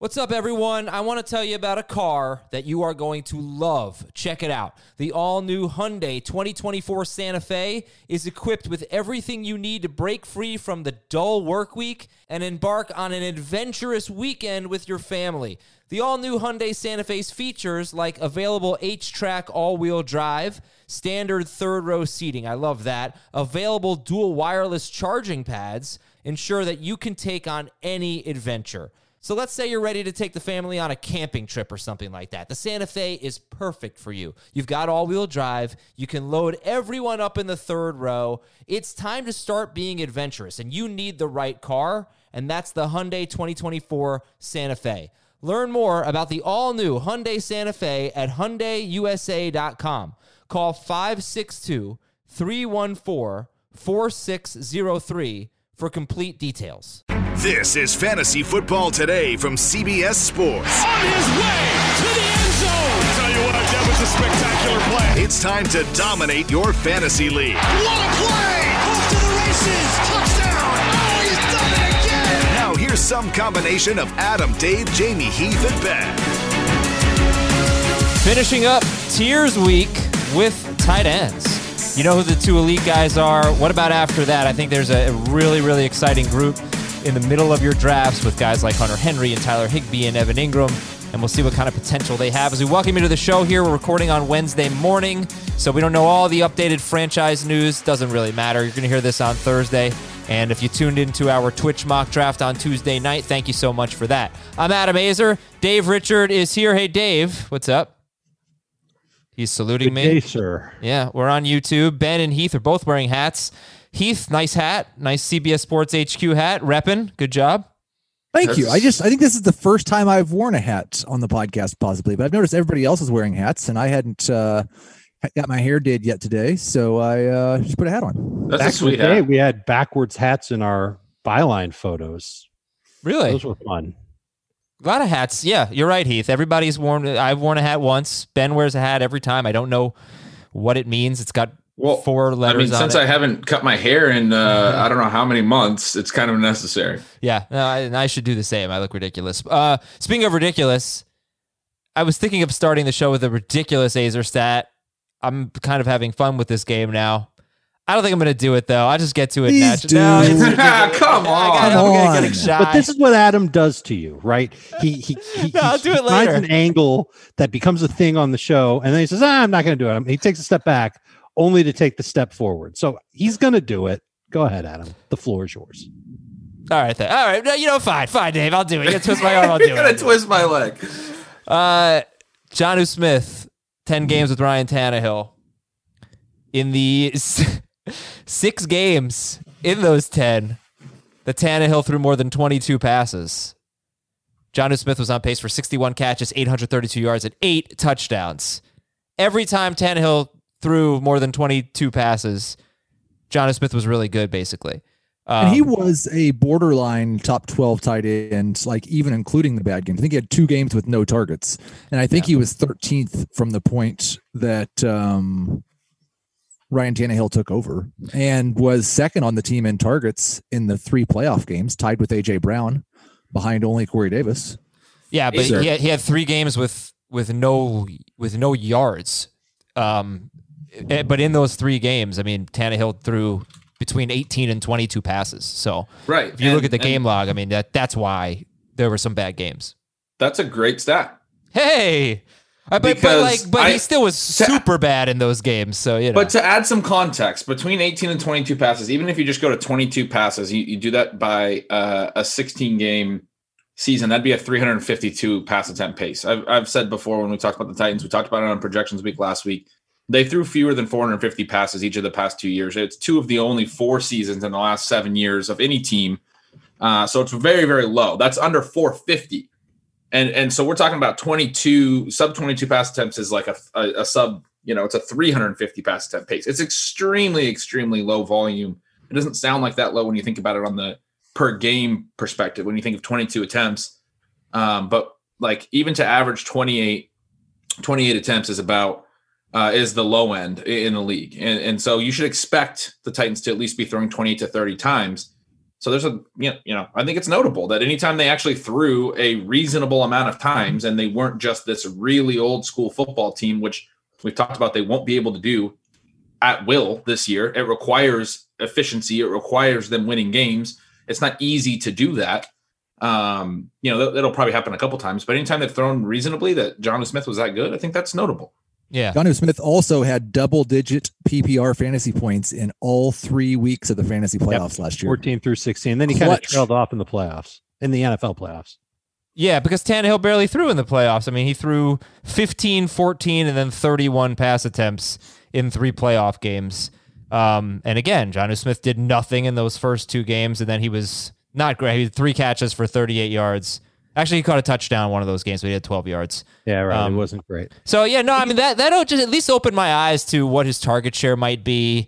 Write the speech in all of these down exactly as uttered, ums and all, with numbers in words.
What's up, everyone? I want to tell you about a car that you are going to love. Check it out. The all-new Hyundai twenty twenty-four Santa Fe is equipped with everything you need to break free from the dull work week and embark on an adventurous weekend with your family. The all-new Hyundai Santa Fe's features like available H-Track all-wheel drive, standard third-row seating, I love that, available dual wireless charging pads, ensure that you can take on any adventure. So let's say you're ready to take the family on a camping trip or something like that. The Santa Fe is perfect for you. You've got all-wheel drive. You can load everyone up in the third row. It's time to start being adventurous, and you need the right car, and that's the Hyundai twenty twenty-four Santa Fe. Learn more about the all-new Hyundai Santa Fe at Hyundai U S A dot com. Call five six two, three one four, four six zero three for complete details. This is Fantasy Football Today from C B S Sports. On his way to the end zone. I tell you what, that was a spectacular play. It's time to dominate your fantasy league. What a play! Off to the races. Touchdown. Oh, he's done it again. Now here's some combination of Adam, Dave, Jamie, Heath, and Ben. Finishing up Tiers Week with tight ends. You know who the two elite guys are. What about after that? I think there's a really, really exciting group in the middle of your drafts with guys like Hunter Henry and Tyler Higbee and Evan Ingram, and we'll see what kind of potential they have. As we welcome you to the show here, we're recording on Wednesday morning, so we don't know all the updated franchise news. Doesn't really matter. You're going to hear this on Thursday, and if you tuned into our Twitch mock draft on Tuesday night, thank you so much for that. I'm Adam Azer. Dave Richard is here. Hey, Dave, what's up? He's saluting Good me. day, sir. Yeah, we're on YouTube. Ben and Heath are both wearing hats. Heath, nice hat. Nice C B S Sports H Q hat. Reppin'. Good job. Thank That's... you. I just I think this is the first time I've worn a hat on the podcast, possibly, but I've noticed everybody else is wearing hats, and I hadn't uh, got my hair did yet today, so I uh, just put a hat on. That's Back a sweet in the day, hat. we had backwards hats in our byline photos. Really? Those were fun. A lot of hats. Yeah, you're right, Heath. Everybody's worn. I've worn a hat once. Ben wears a hat every time. I don't know what it means. It's got Well, four letters I mean, on since it. I haven't cut my hair in uh, I don't know how many months, it's kind of necessary. Yeah, no, I, I should do the same. I look ridiculous. Uh, speaking of ridiculous, I was thinking of starting the show with a ridiculous Azer stat. I'm kind of having fun with this game now. I don't think I'm going to do it, though. I'll just get to it Please naturally. No, do. it's ridiculous. Come I on. got, Come I'm on. getting shy. But this is what Adam does to you, right? He he he, No, I'll he, do he it later. finds an angle that becomes a thing on the show, and then he says, ah, "I'm not going to do it." He takes a step back, only to take the step forward. So he's going to do it. Go ahead, Adam. The floor is yours. All right, then. All right. No, you know, fine, fine, Dave. I'll do it. You're gonna twist my arm. I'll do You're it. gonna I'll do it. twist my leg. Uh, Jonnu Smith, ten games with Ryan Tannehill. In the s- six games in those ten, the Tannehill threw more than twenty-two passes. Jonnu Smith was on pace for sixty-one catches, eight hundred thirty-two yards, and eight touchdowns. Every time Tannehill threw more than twenty-two passes, Jonnu Smith was really good, basically. Um, And he was a borderline top twelve tight end, like even including the bad games. I think he had two games with no targets. And I think Yeah. he was thirteenth from the point that um, Ryan Tannehill took over, and was second on the team in targets in the three playoff games, tied with A J Brown, behind only Corey Davis. Yeah, but Azer. he had, he had three games with with no with no yards. Um, eh, but in those three games, I mean, Tannehill threw between eighteen and twenty-two passes. So Right. if you And- look at the and game log, I mean, that that's why there were some bad games. That's a great stat. Hey, Uh, but, but Because like, but I- he still was super bad in those games. So you know, But to add some context, between eighteen and twenty-two passes, even if you just go to twenty-two passes, you, you do that by uh, a sixteen game season, that'd be a three hundred fifty-two pass attempt pace. I've, I've said before when we talked about the Titans, we talked about it on Projections Week last week. They threw fewer than four hundred fifty passes each of the past two years. It's two of the only four seasons in the last seven years of any team. Uh, so it's very, very low. That's under four fifty. And and so we're talking about twenty-two, sub twenty-two pass attempts is like a, a, a sub, you know, it's a three hundred fifty pass attempt pace. It's extremely, extremely low volume. It doesn't sound like that low when you think about it on the per game perspective, when you think of twenty-two attempts. Um, but like even to average twenty-eight, twenty-eight attempts is about, uh, is the low end in the league. And, and so you should expect the Titans to at least be throwing twenty to thirty times. So there's a, you know, you know, I think it's notable that anytime they actually threw a reasonable amount of times and they weren't just this really old school football team, which we've talked about they won't be able to do at will this year. It requires efficiency. It requires them winning games. It's not easy to do that. Um, you know, that, that'll probably happen a couple times, but anytime they've thrown reasonably that Jonnu Smith was that good, I think that's notable. Yeah. Jonnu Smith also had double digit P P R fantasy points in all three weeks of the fantasy playoffs yep. last year. fourteen through sixteen. Then he kind of trailed off in the playoffs, in the N F L playoffs. Yeah, because Tannehill barely threw in the playoffs. I mean, he threw fifteen, fourteen, and then thirty-one pass attempts in three playoff games. Um, and again, Jonnu Smith did nothing in those first two games, and then he was not great. He had three catches for thirty-eight yards. Actually, he caught a touchdown in one of those games, but he had twelve yards. Yeah, right. Um, it wasn't great. So, yeah, no, I mean, that that'll just at least open my eyes to what his target share might be,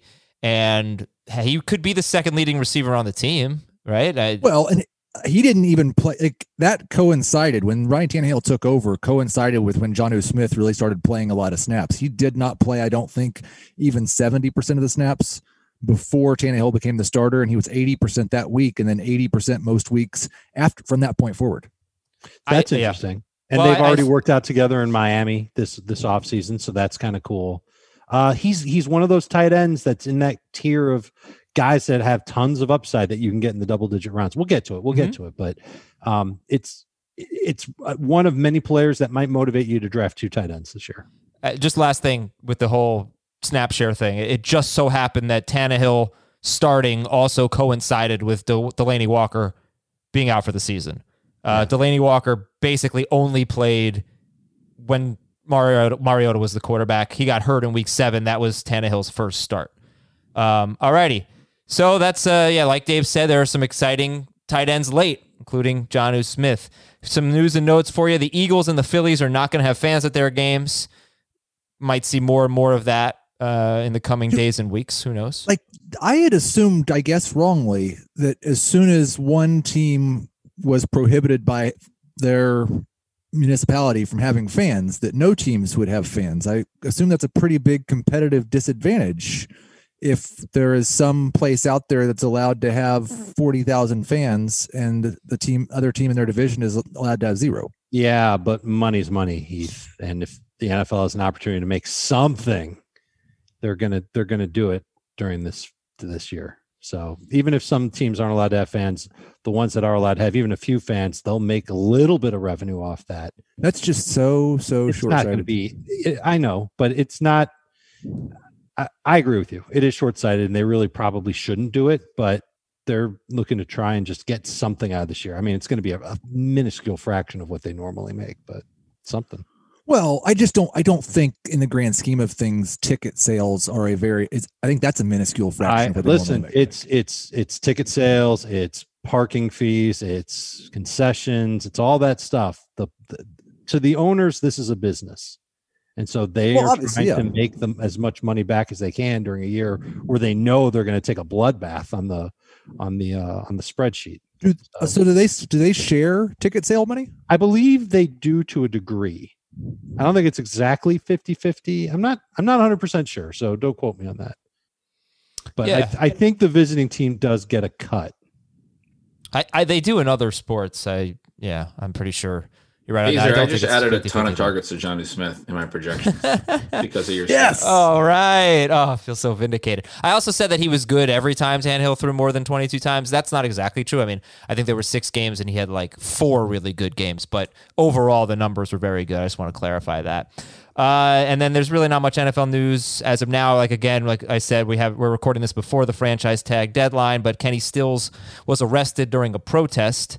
and he could be the second leading receiver on the team, right? I, well, and he didn't even play. Like, that coincided when Ryan Tannehill took over, coincided with when Jonnu Smith really started playing a lot of snaps. He did not play, I don't think, even seventy percent of the snaps before Tannehill became the starter, and he was eighty percent that week, and then eighty percent most weeks after from that point forward. That's I, interesting. Yeah. And well, they've I, already I, worked out together in Miami this this offseason, so that's kind of cool. Uh, he's he's one of those tight ends that's in that tier of guys that have tons of upside that you can get in the double digit rounds. We'll get to it. We'll mm-hmm. get to it. But um, it's it's one of many players that might motivate you to draft two tight ends this year. Uh, just last thing with the whole snap share thing. It just so happened that Tannehill starting also coincided with De- Delaney Walker being out for the season. Uh, yeah. Delaney Walker basically only played when Mariota, Mariota was the quarterback. He got hurt in week seven. That was Tannehill's first start. Um, alrighty. So that's, uh, yeah, like Dave said, there are some exciting tight ends late, including Jonnu Smith. Some news and notes for you. The Eagles and the Phillies are not going to have fans at their games. Might see more and more of that uh, in the coming days and weeks. Who knows? Like, I had assumed, I guess wrongly, that as soon as one team was prohibited by their municipality from having fans, that no teams would have fans. I assume that's a pretty big competitive disadvantage if there is some place out there that's allowed to have forty thousand fans and the team, other team in their division is allowed to have zero. Yeah, but money's money, Heath. And if the N F L has an opportunity to make something, they're gonna they're gonna do it during this this year. So even if some teams aren't allowed to have fans, the ones that are allowed to have even a few fans, they'll make a little bit of revenue off that. That's just so, so it's short. It's not going to be, I know, but it's not, I, I agree with you. It is short-sighted and they really probably shouldn't do it, but they're looking to try and just get something out of this year. I mean, it's going to be a, a minuscule fraction of what they normally make, but something. Well, I just don't. I don't think, in the grand scheme of things, ticket sales are a very. It's, I think that's a minuscule fraction. I, of what listen, it's it's it's ticket sales, it's parking fees, it's concessions, it's all that stuff. The, the to the owners, this is a business, and so they well, are trying yeah. to make them as much money back as they can during a year where they know they're going to take a bloodbath on the on the uh, on the spreadsheet. Do, so, so do they do they share ticket sale money? I believe they do to a degree. I don't think it's exactly fifty-fifty. I'm not I'm not one hundred percent sure, so don't quote me on that. But yeah. I, I think the visiting team does get a cut. I, I they do in other sports. I yeah, I'm pretty sure. You're right. Easier, I, I, don't I just think added fifty, a ton fifty. of targets to Jonnu Smith in my projections because of your yes. stats. All right. Oh, I feel so vindicated. I also said that he was good every time Tannehill threw more than twenty-two times. That's not exactly true. I mean, I think there were six games and he had like four really good games, but overall the numbers were very good. I just want to clarify that. Uh, and then there's really not much N F L news as of now. Like again, like I said, we have we're recording this before the franchise tag deadline, but Kenny Stills was arrested during a protest.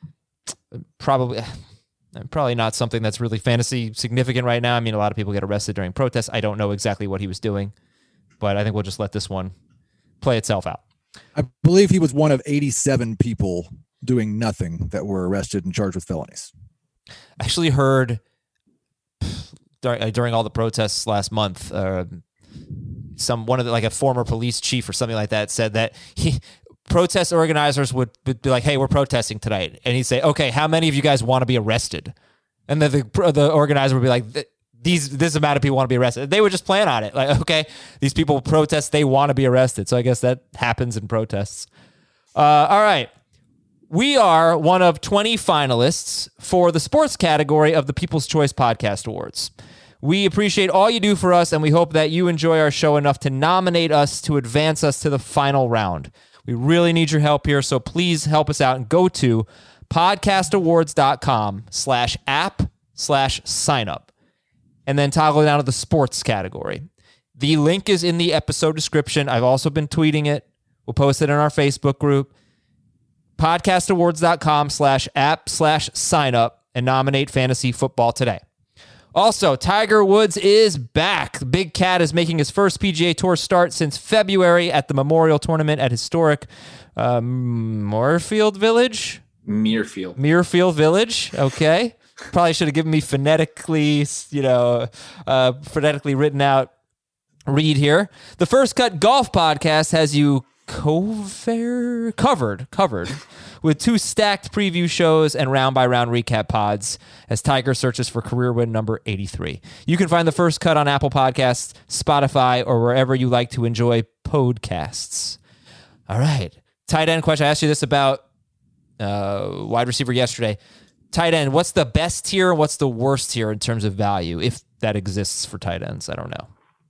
Probably. Probably not something that's really fantasy significant right now. I mean, a lot of people get arrested during protests. I don't know exactly what he was doing, but I think we'll just let this one play itself out. I believe he was one of eighty-seven people doing nothing that were arrested and charged with felonies. I actually heard during, during all the protests last month, uh, some one of the, like a former police chief or something like that said that he protest organizers would be like, hey, we're protesting tonight. And he'd say, okay, how many of you guys want to be arrested? And then the the organizer would be like, these this amount of people want to be arrested. They would just plan on it. Like, okay, these people protest, they want to be arrested. So I guess that happens in protests. Uh, all right. We are one of twenty finalists for the sports category of the People's Choice Podcast Awards. We appreciate all you do for us, and we hope that you enjoy our show enough to nominate us to advance us to the final round. We really need your help here, so please help us out and go to podcastawards.com slash app slash sign up, and then toggle down to the sports category. The link is in the episode description. I've also been tweeting it. We'll post it in our Facebook group. podcastawards.com slash app slash sign up and nominate fantasy football today. Also, Tiger Woods is back. The Big Cat is making his first P G A Tour start since February at the Memorial Tournament at historic um, Moorfield Village? Muirfield. Muirfield Village. Okay. Probably should have given me phonetically, you know, uh, phonetically written out read here. The First Cut Golf Podcast has you cover, covered, covered with two stacked preview shows and round-by-round recap pods as Tiger searches for career win number eighty-three. You can find The First Cut on Apple Podcasts, Spotify, or wherever you like to enjoy podcasts. All right. Tight end question. I asked you this about uh, wide receiver yesterday. Tight end, what's the best tier and what's the worst tier in terms of value, if that exists for tight ends? I don't know.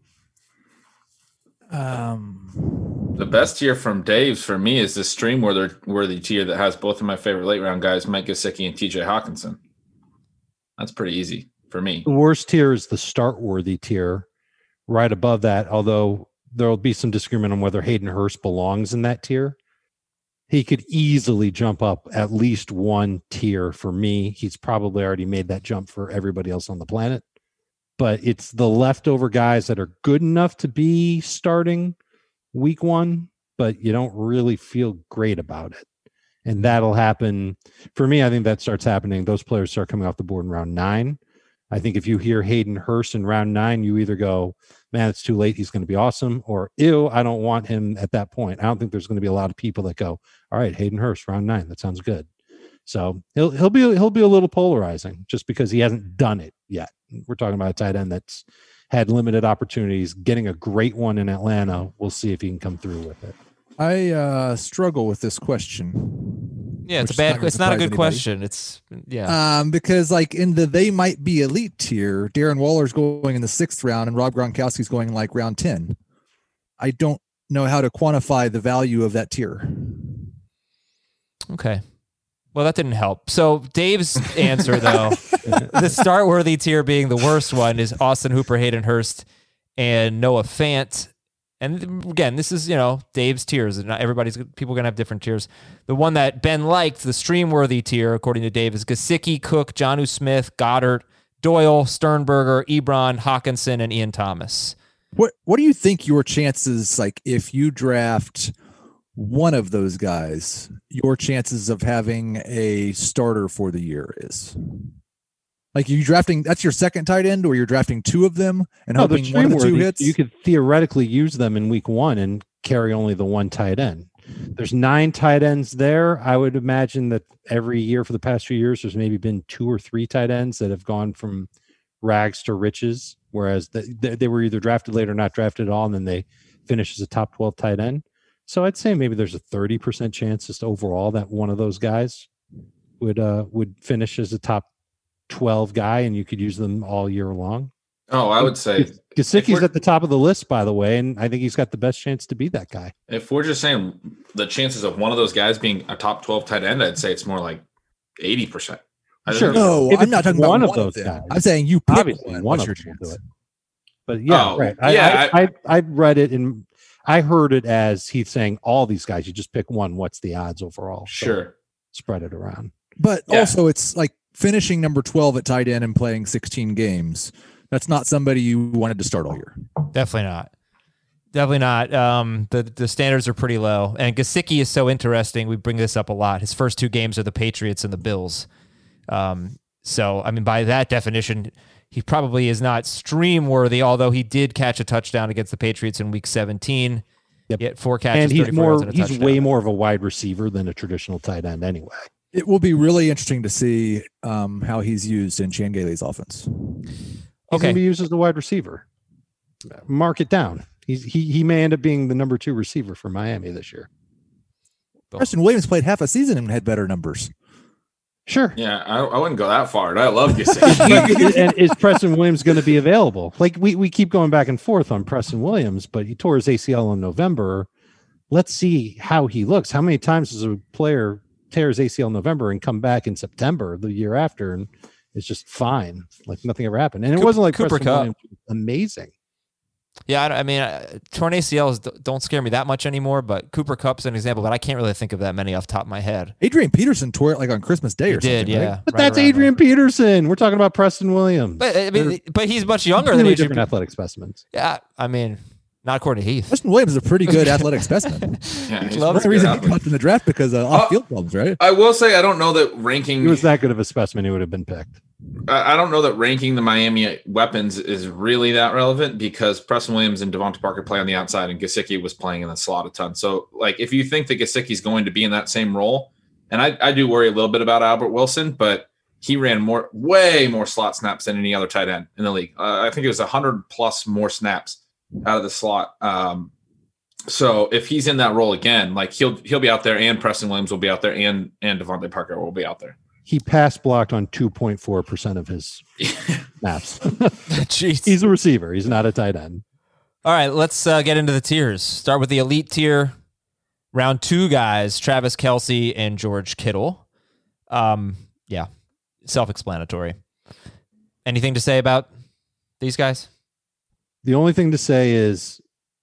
Um, the best tier from Dave's for me is the stream worthy, worthy tier that has both of my favorite late round guys, Mike Gesicki and T J Hawkinson. That's pretty easy for me. The worst tier is the start worthy tier. Right above that, although there'll be some disagreement on whether Hayden Hurst belongs in that tier. He could easily jump up at least one tier for me. He's probably already made that jump for everybody else on the planet. But it's the leftover guys that are good enough to be starting week one, but you don't really feel great about it. And that'll happen. For me, I think that starts happening. Those players start coming off the board in round nine. I think if you hear Hayden Hurst in round nine, you either go, man, it's too late, he's going to be awesome, or ew, I don't want him at that point. I don't think there's going to be a lot of people that go, all right, Hayden Hurst, round nine, that sounds good. So he'll he'll be he'll be a little polarizing just because he hasn't done it yet. We're talking about a tight end that's had limited opportunities, getting a great one in Atlanta. We'll see if he can come through with it. I uh, struggle with this question. Yeah, it's a bad. It's not a good question. It's yeah. Um, because like in the they might be elite tier, Darren Waller's going in the sixth round, and Rob Gronkowski's going like round ten. I don't know how to quantify the value of that tier. Okay. Well, that didn't help. So Dave's answer, though, the start-worthy tier being the worst one is Austin Hooper, Hayden Hurst, and Noah Fant. And again, this is, you know, Dave's tiers. Not everybody's people are going to have different tiers. The one that Ben liked, the stream-worthy tier, according to Dave, is Gesicki, Cook, Jonnu Smith, Goddard, Doyle, Sternberger, Ebron, Hawkinson, and Ian Thomas. What What do you think your chances, like if you draft one of those guys, your chances of having a starter for the year is? Like you drafting, that's your second tight end, or you're drafting two of them and no, hoping one of the two hits? You could theoretically use them in week one and carry only the one tight end. There's nine tight ends there. I would imagine that every year for the past few years, there's maybe been two or three tight ends that have gone from rags to riches, whereas they, they were either drafted late or not drafted at all, and then they finish as a top twelve tight end. So I'd say maybe there's a thirty percent chance just overall that one of those guys would uh, would finish as a top twelve guy, and you could use them all year long. Oh, I would say Gesicki's at the top of the list, by the way, and I think he's got the best chance to be that guy. If we're just saying the chances of one of those guys being a top twelve tight end, I'd say it's more like eighty percent. Sure. No, I'm not talking one about of one those of guys. I'm saying you pick Obviously, one. one What's of your them will chance? do it. But yeah, Oh, right. I, yeah, I, I, I read it and I heard it as he's saying all these guys, you just pick one. What's the odds overall? So Sure. spread it around. But Yeah. also, it's like finishing number twelve at tight end and playing sixteen games. That's not somebody you wanted to start all year. Definitely not. Definitely not. Um, the the standards are pretty low, and Gesicki is so interesting. We bring this up a lot. His first two games are the Patriots and the Bills. Um, so I mean, by that definition, he probably is not stream worthy. Although he did catch a touchdown against the Patriots in Week seventeen. Yep. Yet four catches, And he's thirty-four yards more and a he's touchdown. way more of a wide receiver than a traditional tight end anyway. It will be really interesting to see um, how he's used in Chan Gailey's offense. He's Okay. going to be used as a wide receiver. Mark it down. He's he he may end up being the number two receiver for Miami this year. Go. Preston Williams played half a season and had better numbers. Sure. Yeah, I, I wouldn't go that far. I love Gesicki. And is Preston Williams going to be available? Like we, we keep going back and forth on Preston Williams, but he tore his A C L in November. Let's see how he looks. How many times does a player tear his A C L in November and come back in September the year after and it's just fine, like nothing ever happened? And it Cooper, wasn't like Cooper Preston Kupp. Williams was amazing. Yeah, I, I mean, uh, torn A C Ls don't scare me that much anymore, but Cooper Kupp's an example, but I can't really think of that many off the top of my head. Adrian Peterson tore it like on Christmas Day He or did, something. yeah. Right? But right that's around Adrian there. Peterson. We're talking about Preston Williams. But I mean, They're but he's much younger than completely Adrian. different athletic specimens. Yeah, I mean, not according to Heath. Preston Williams is a pretty good athletic specimen. Yeah, he's Love That's the pretty reason good he athlete. dropped in the draft because of off-field problems, right? I will say I don't know that ranking. He was that good of a specimen, he would have been picked. I I don't know that ranking the Miami weapons is really that relevant because Preston Williams and Devonta Parker play on the outside and Gesicki was playing in the slot a ton. So, like, if you think that Gesicki's going to be in that same role, and I, I do worry a little bit about Albert Wilson, but he ran more, way more slot snaps than any other tight end in the league. Uh, I think it was one hundred plus more snaps out of the slot. Um, so if he's in that role again, like he'll he'll be out there, and Preston Williams will be out there, and and Devonta Parker will be out there. He pass blocked on two point four percent of his snaps. Jeez. He's a receiver. He's not a tight end. All right, let's uh, get into the tiers. Start with the elite tier. Round two guys, Travis Kelce and George Kittle. Um, yeah, self-explanatory. Anything to say about these guys? The only thing to say is,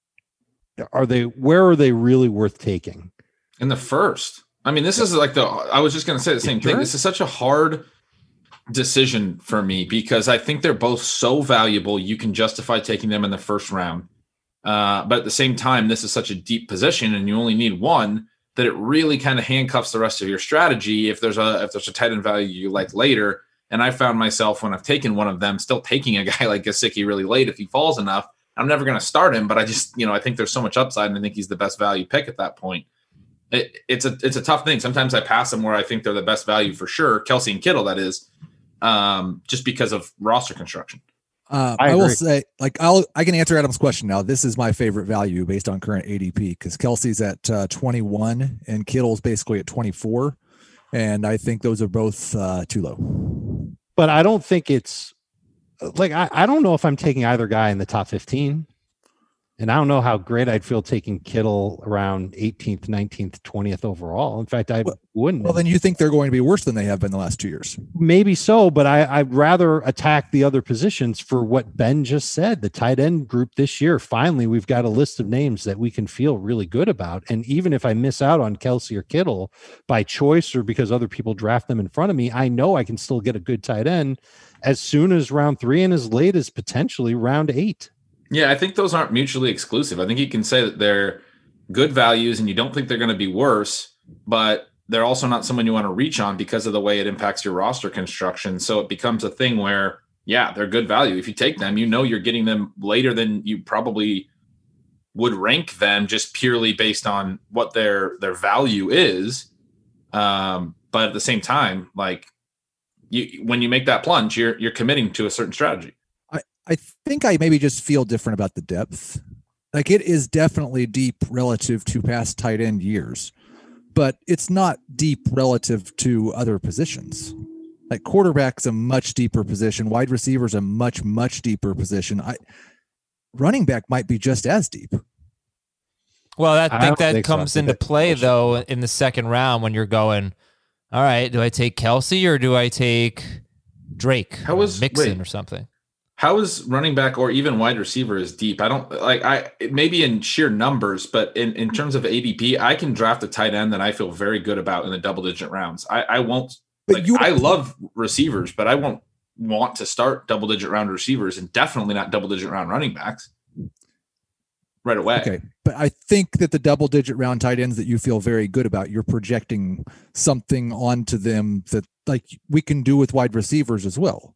are they, where are they really worth taking? In the first. I mean, this is like the, I was just going to say the same thing. This is such a hard decision for me because I think they're both so valuable. You can justify taking them in the first round. Uh, but at the same time, this is such a deep position and you only need one that it really kind of handcuffs the rest of your strategy. If there's a, if there's a tight end value you like later. And I found myself when I've taken one of them, still taking a guy like Gesicki really late. If he falls enough, I'm never going to start him, but I just, you know, I think there's so much upside and I think he's the best value pick at that point. It, it's a it's a tough thing. Sometimes I pass them where I think they're the best value for sure. Kelce and Kittle, that is, um, just because of roster construction. Uh, I I, will agree. say, like, I'll I can answer Adam's question now. This is my favorite value based on current A D P because Kelsey's at uh, twenty-one and Kittle's basically at twenty-four, and I think those are both uh, too low. But I don't think it's like, I, I don't know if I'm taking either guy in the top fifteen. And I don't know how great I'd feel taking Kittle around eighteenth, nineteenth, twentieth overall. In fact, I Well- wouldn't. Well, then you think they're going to be worse than they have been the last two years. Maybe so, but I, I'd rather attack the other positions for what Ben just said. The tight end group this year, finally, we've got a list of names that we can feel really good about. And even if I miss out on Kelce or Kittle by choice or because other people draft them in front of me, I know I can still get a good tight end as soon as round three and as late as potentially round eight. Yeah, I think those aren't mutually exclusive. I think you can say that they're good values and you don't think they're going to be worse, but they're also not someone you want to reach on because of the way it impacts your roster construction. So it becomes a thing where, yeah, they're good value. If you take them, you know you're getting them later than you probably would rank them just purely based on what their their value is. Um, but at the same time, like you when you make that plunge, you're you're committing to a certain strategy. I think I maybe just feel different about the depth. Like it is definitely deep relative to past tight end years, but it's not deep relative to other positions. Like quarterback's a much deeper position. Wide receiver's a much, much deeper position. I running back might be just as deep. Well, I I think don't that think so. I comes think into that's play, bullshit. though, in the second round when you're going, all right, do I take Kelce or do I take Drake How or was- Mixon wait. or something? How is running back or even wide receiver is deep? I don't like I maybe in sheer numbers, but in, in terms of A D P, I can draft a tight end that I feel very good about in the double digit rounds. I, I won't But like you- I love receivers, but I won't want to start double digit round receivers and definitely not double digit round running backs right away. Okay. But I think that the double digit round tight ends that you feel very good about, you're projecting something onto them that like we can do with wide receivers as well.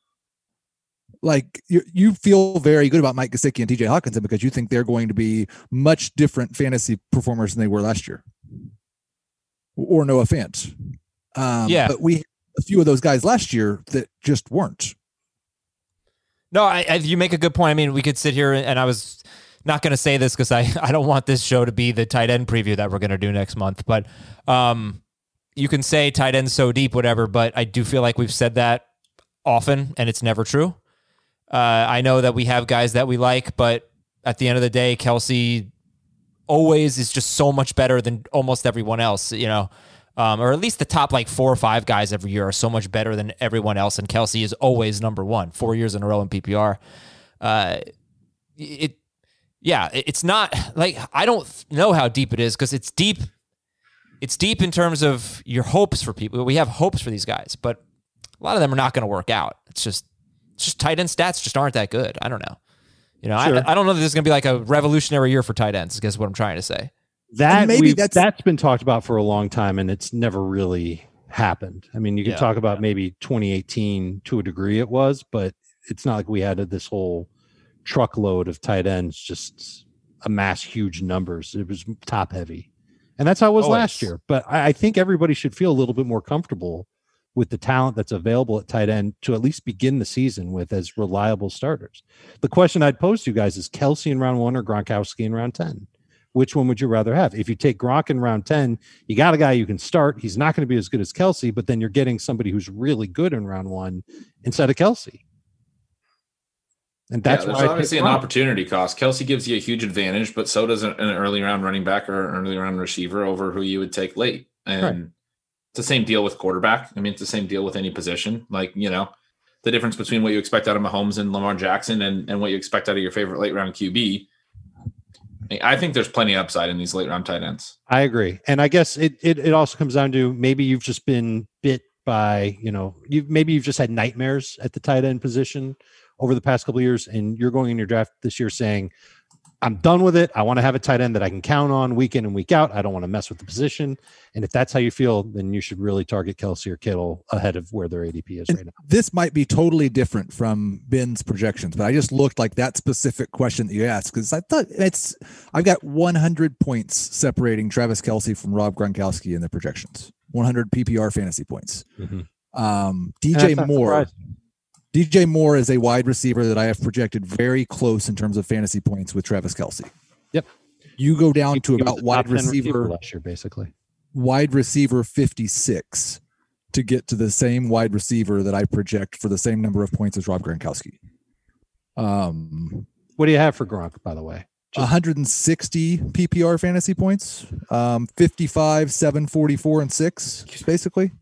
Like you, you feel very good about Mike Gesicki and T J Hawkinson because you think they're going to be much different fantasy performers than they were last year. Or Noah Fant. Um, Yeah. But we had a few of those guys last year that just weren't. No, I, I, you make a good point. I mean, we could sit here and I was not going to say this because I, I don't want this show to be the tight end preview that we're going to do next month. But um, you can say tight end's so deep, whatever, but I do feel like we've said that often and it's never true. Uh, I know that we have guys that we like, but at the end of the day, Kelce always is just so much better than almost everyone else, you know, um, or at least the top like four or five guys every year are so much better than everyone else. And Kelce is always number one, four years in a row in P P R. Uh, it, yeah, it's not like, I don't know how deep it is because it's deep. It's deep in terms of your hopes for people. We have hopes for these guys, but a lot of them are not going to work out. It's just, it's just tight end stats just aren't that good. I don't know. You know, sure. I, I don't know that this is going to be like a revolutionary year for tight ends, I guess what I'm trying to say. That maybe that's, that's been talked about for a long time, and it's never really happened. I mean, you can yeah, talk about yeah. maybe twenty eighteen to a degree it was, but it's not like we had this whole truckload of tight ends just amass huge numbers. It was top heavy. And that's how it was Always. last year. But I, I think everybody should feel a little bit more comfortable with the talent that's available at tight end to at least begin the season with as reliable starters. The question I'd pose to you guys is Kelce in round one or Gronkowski in round ten? Which one would you rather have? If you take Gronk in round ten, you got a guy you can start. He's not going to be as good as Kelce, but then you're getting somebody who's really good in round one instead of Kelce. And that's yeah, there's obviously an opportunity cost. Kelce gives you a huge advantage, but so does an early round running back or an early round receiver over who you would take late. And right. it's the same deal with quarterback. I mean, it's the same deal with any position. Like, you know, the difference between what you expect out of Mahomes and Lamar Jackson and, and what you expect out of your favorite late round Q B. I think there's plenty of upside in these late round tight ends. I agree. And I guess it, it, it also comes down to maybe you've just been bit by, you know, you maybe you've just had nightmares at the tight end position over the past couple of years, and you're going in your draft this year saying, I'm done with it. I want to have a tight end that I can count on week in and week out. I don't want to mess with the position. And if that's how you feel, then you should really target Kelce or Kittle ahead of where their A D P is and right now. This might be totally different from Ben's projections, but I just looked like that specific question that you asked because I thought it's I've got one hundred points separating Travis Kelce from Rob Gronkowski in the projections. one hundred P P R fantasy points. Mm-hmm. Um, D J Moore. D J Moore is a wide receiver that I have projected very close in terms of fantasy points with Travis Kelce. Yep. You go down to about wide receiver last year, basically. Wide receiver fifty-six to get to the same wide receiver that I project for the same number of points as Rob Gronkowski. Um, what do you have for Gronk, by the way? Just- one hundred sixty P P R fantasy points, um, fifty-five, seven, forty-four, and six, basically.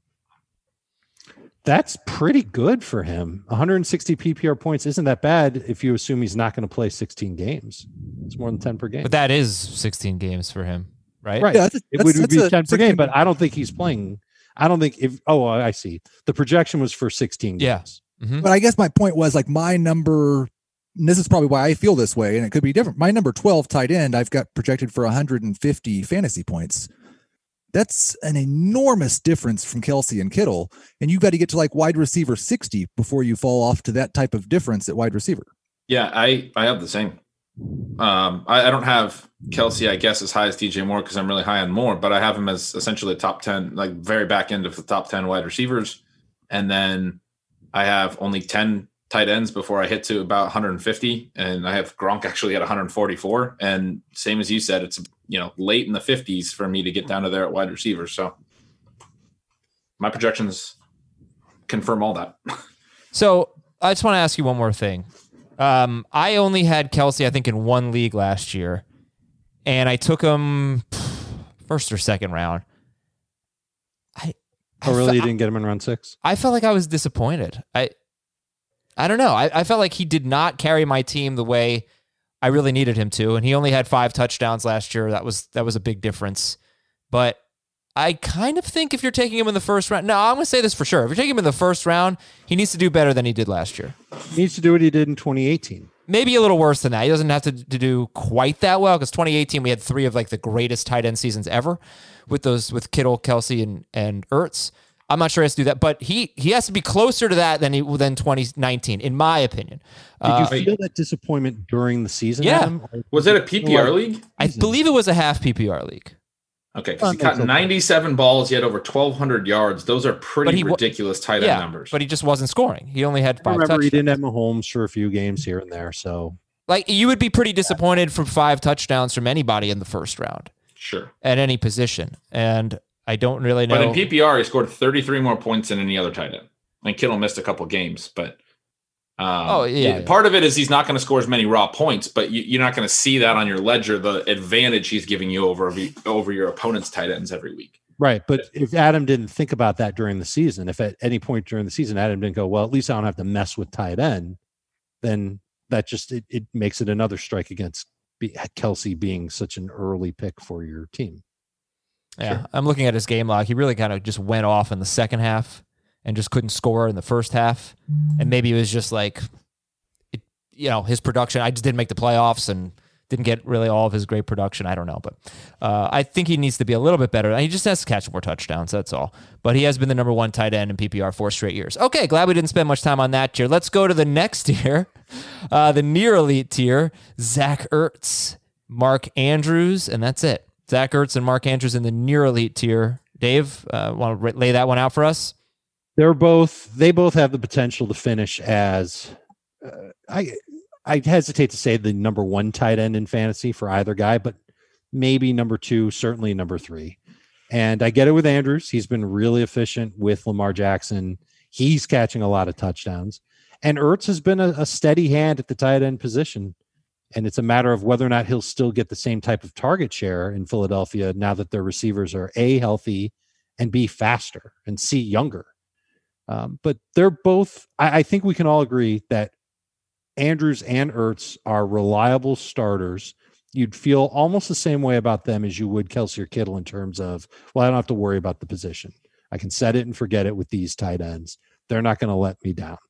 That's pretty good for him. one hundred sixty P P R points isn't that bad if you assume he's not going to play sixteen games. It's more than ten per game. But that is sixteen games for him, right? Right. Yeah, that's, it that's, would that's be ten per game, but I don't think he's playing. I don't think if, oh, I see. The projection was for sixteen games. Yeah. Mm-hmm. But I guess my point was like my number, and this is probably why I feel this way, and it could be different. My number twelve tight end, I've got projected for one hundred fifty fantasy points. That's an enormous difference from Kelce and Kittle. And you've got to get to like wide receiver sixty before you fall off to that type of difference at wide receiver. Yeah, I, I have the same. Um, I, I don't have Kelce, I guess, as high as D J Moore because I'm really high on Moore, but I have him as essentially top ten, like very back end of the top ten wide receivers. And then I have only ten tight ends before I hit to about one hundred fifty. And I have Gronk actually at one hundred forty-four. And same as you said, it's, you know, late in the fifties for me to get down to there at wide receiver. So my projections confirm all that. So I just want to ask you one more thing. Um, I only had Kelce, I think, in one league last year, and I took him first or second round. I, oh, really? I fe- you didn't get him in round six? I felt like I was disappointed. I, I don't know. I, I felt like he did not carry my team the way I really needed him to, and he only had five touchdowns last year. That was that was a big difference. But I kind of think if you're taking him in the first round, no, I'm going to say this for sure. If you're taking him in the first round, he needs to do better than he did last year. He needs to do what he did in twenty eighteen. Maybe a little worse than that. He doesn't have to, to do quite that well because twenty eighteen we had three of like the greatest tight end seasons ever with those with Kittle, Kelce, and and Ertz. I'm not sure he has to do that, but he he has to be closer to that than he than twenty nineteen, in my opinion. Did you uh, feel that disappointment during the season? Yeah. Adam? Was it a P P R league? I believe it was a half P P R league. Okay, because he caught ninety-seven balls. He had over twelve hundred yards. Those are pretty he, ridiculous tight end yeah, numbers. But he just wasn't scoring. He only had five Remember, touchdowns. He didn't have Mahomes for a few games here and there. So Like, you would be pretty disappointed from five touchdowns from anybody in the first round. Sure. At any position. And I don't really know. But in P P R, he scored thirty-three more points than any other tight end. I mean, Kittle missed a couple games, but um, oh, yeah, it, yeah. part of it is he's not going to score as many raw points, but you, you're not going to see that on your ledger, the advantage he's giving you over, over your opponent's tight ends every week. Right. But if Adam didn't think about that during the season, if at any point during the season, Adam didn't go, well, at least I don't have to mess with tight end, then that just, it, it makes it another strike against Kelsey being such an early pick for your team. Yeah. Sure. I'm looking at his game log. He really kind of just went off in the second half and just couldn't score in the first half. And maybe it was just like, it, you know, his production, I just didn't make the playoffs and didn't get really all of his great production. I don't know, but uh, I think he needs to be a little bit better. He just has to catch more touchdowns. That's all. But he has been the number one tight end in P P R four straight years. Okay, glad we didn't spend much time on that tier. Let's go to the next tier, uh, the near elite tier. Zach Ertz, Mark Andrews, and that's it. Zach Ertz and Mark Andrews in the near elite tier. Dave, uh, want to lay that one out for us? They're both. They both have the potential to finish as uh, I. I hesitate to say the number one tight end in fantasy for either guy, but maybe number two, certainly number three. And I get it with Andrews. He's been really efficient with Lamar Jackson. He's catching a lot of touchdowns. And Ertz has been a, a steady hand at the tight end position. And it's a matter of whether or not he'll still get the same type of target share in Philadelphia now that their receivers are A, healthy, and B, faster, and C, younger. Um, but they're both, I, I think we can all agree that Andrews and Ertz are reliable starters. You'd feel almost the same way about them as you would Kelsey or Kittle in terms of, well, I don't have to worry about the position. I can set it and forget it with these tight ends. They're not going to let me down.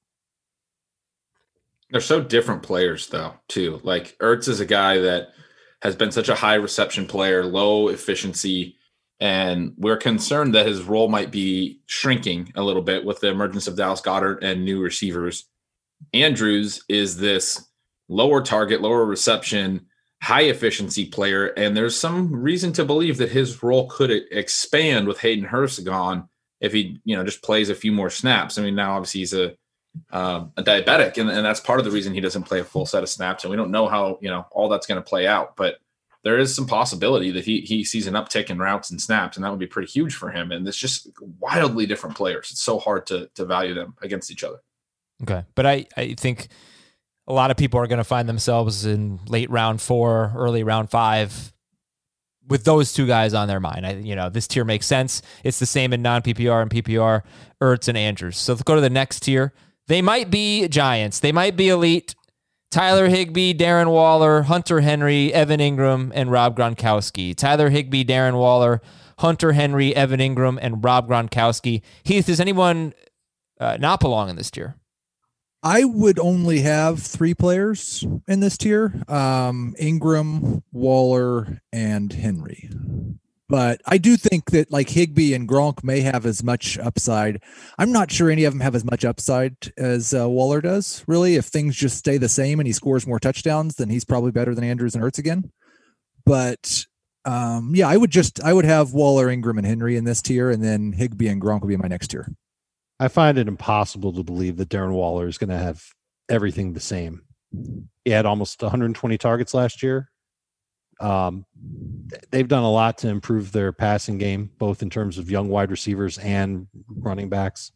They're so different players, though, too. Like, Ertz is a guy that has been such a high reception player, low efficiency, and we're concerned that his role might be shrinking a little bit with the emergence of Dallas Goedert and new receivers. Andrews is this lower target, lower reception, high efficiency player, and there's some reason to believe that his role could expand with Hayden Hurst gone if he, you know, just plays a few more snaps. I mean, now obviously he's a um, a diabetic, and, and that's part of the reason he doesn't play a full set of snaps, and we don't know how, you know, all that's going to play out, but there is some possibility that he he sees an uptick in routes and snaps, and that would be pretty huge for him. And it's just wildly different players. It's so hard to to value them against each other. Okay. But I, I think a lot of people are going to find themselves in late round four, early round five with those two guys on their mind. I, you know, this tier makes sense. It's the same in non-P P R and P P R, Ertz and Andrews. So let's go to the next tier. They might be giants. They might be elite. Tyler Higbee, Darren Waller, Hunter Henry, Evan Ingram, and Rob Gronkowski. Tyler Higbee, Darren Waller, Hunter Henry, Evan Ingram, and Rob Gronkowski. Heath, does anyone uh, not belong in this tier? I would only have three players in this tier, um, Ingram, Waller, and Henry. But I do think that like Higbee and Gronk may have as much upside. I'm not sure any of them have as much upside as uh, Waller does, really. If things just stay the same and he scores more touchdowns, then he's probably better than Andrews and Ertz again. But um, yeah, I would just, I would have Waller, Ingram, and Henry in this tier, and then Higbee and Gronk would be my next tier. I find it impossible to believe that Darren Waller is going to have everything the same. He had almost one hundred twenty targets last year. Um, they've done a lot to improve their passing game, both in terms of young wide receivers and running backs.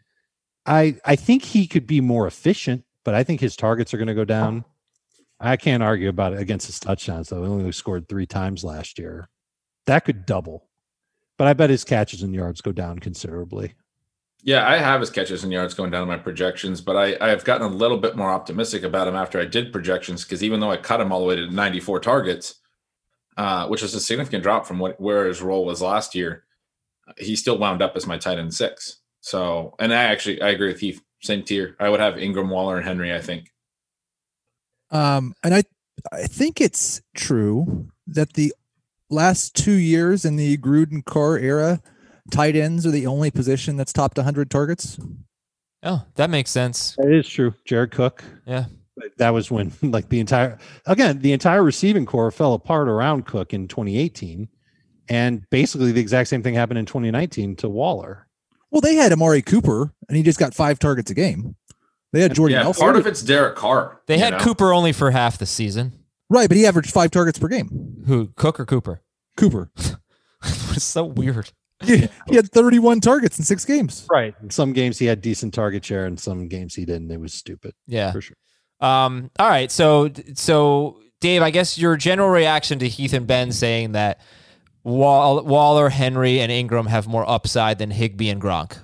I I think he could be more efficient, but I think his targets are going to go down. I can't argue about it against his touchdowns, though. He only scored three times last year. That could double. But I bet his catches and yards go down considerably. Yeah, I have his catches and yards going down in my projections, but I, I have gotten a little bit more optimistic about him after I did projections, because even though I cut him all the way to ninety-four targets, uh, which is a significant drop from what where his role was last year, he still wound up as my tight end six. So, and I actually, I agree with Heath, same tier. I would have Ingram, Waller, and Henry, I think. Um, and I, I think it's true that the last two years in the Gruden Carr era, tight ends are the only position that's topped one hundred targets. Oh, that makes sense. It is true. Jared Cook. Yeah. That was when like the entire, again, the entire receiving core fell apart around Cook in twenty eighteen. And basically the exact same thing happened in twenty nineteen to Waller. Well, they had Amari Cooper and he just got five targets a game. They had Jordy yeah, Nelson. Part of it's Derek Carr. They had know? Cooper only for half the season. Right, but he averaged five targets per game. Who, Cook or Cooper? Cooper. It's so weird. He, he had thirty-one targets in six games. Right. In some games he had decent target share, and some games he didn't. It was stupid. Yeah. For sure. Um, all right. So, so Dave, I guess your general reaction to Heath and Ben saying that Wall, Waller, Henry, and Ingram have more upside than Higbee and Gronk.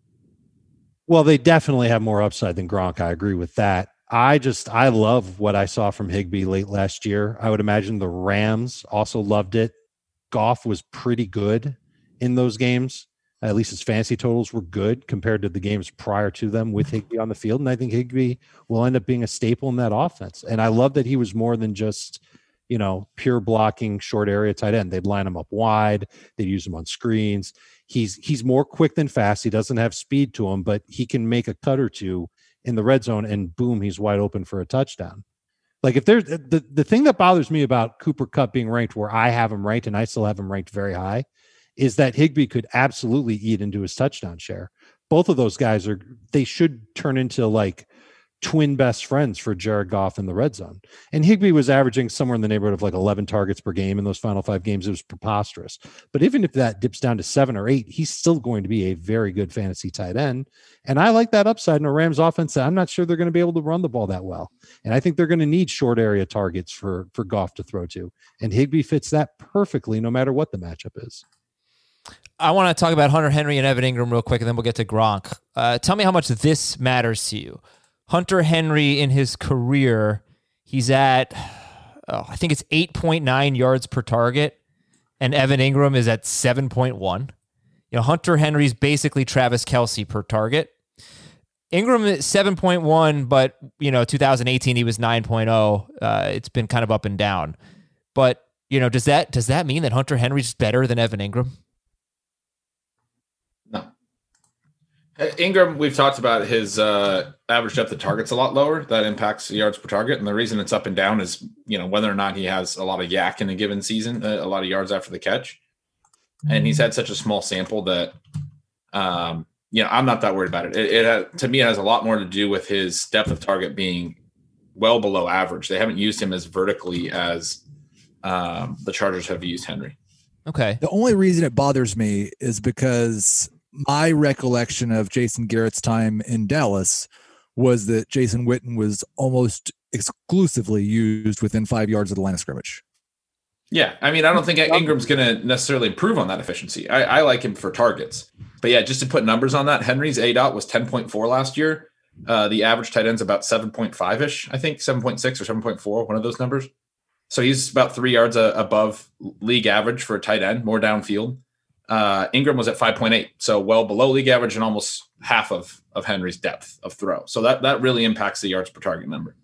Well, they definitely have more upside than Gronk. I agree with that. I just, I love what I saw from Higbee late last year. I would imagine the Rams also loved it. Goff was pretty good in those games. At least his fantasy totals were good compared to the games prior to them with Higbee on the field. And I think Higbee will end up being a staple in that offense. And I love that he was more than just, you know, pure blocking short area tight end. They'd line him up wide. They'd use him on screens. He's, he's more quick than fast. He doesn't have speed to him, but he can make a cut or two in the red zone and boom, he's wide open for a touchdown. Like if there's the, the thing that bothers me about Cooper Kupp being ranked where I have him ranked and I still have him ranked very high is that Higbee could absolutely eat into his touchdown share. Both of those guys are, they should turn into like twin best friends for Jared Goff in the red zone. And Higbee was averaging somewhere in the neighborhood of like eleven targets per game in those final five games. It was preposterous. But even if that dips down to seven or eight, he's still going to be a very good fantasy tight end. And I like that upside in a Rams offense. I'm not sure they're going to be able to run the ball that well. And I think they're going to need short area targets for, for Goff to throw to. And Higbee fits that perfectly no matter what the matchup is. I want to talk about Hunter Henry and Evan Ingram real quick, and then we'll get to Gronk. Uh, tell me how much this matters to you. Hunter Henry in his career, he's at, oh, I think it's eight point nine yards per target, and Evan Ingram is at seven point one. You know, Hunter Henry's basically Travis Kelce per target. Ingram is seven point one, but, you know, two thousand eighteen, he was nine point oh. Uh, it's been kind of up and down. But, you know, does that does that mean that Hunter Henry's better than Evan Ingram? No. Ingram, we've talked about his uh, average depth of targets a lot lower. That impacts yards per target. And the reason it's up and down is, you know, whether or not he has a lot of yak in a given season, a lot of yards after the catch. And he's had such a small sample that, um, you know, I'm not that worried about it. It, it has, to me, it has a lot more to do with his depth of target being well below average. They haven't used him as vertically as um, the Chargers have used Henry. Okay. The only reason it bothers me is because my recollection of Jason Garrett's time in Dallas was that Jason Witten was almost exclusively used within five yards of the line of scrimmage. Yeah, I mean, I don't think Ingram's going to necessarily improve on that efficiency. I, I like him for targets. But yeah, just to put numbers on that, Henry's A D O T was ten point four last year. Uh, the average tight end's about seven point five-ish, I think, seven point six or seven point four, one of those numbers. So he's about three yards uh, above league average for a tight end, more downfield. Uh, Ingram was at five point eight, so well below league average and almost half of, of Henry's depth of throw. So that, that really impacts the yards per target number.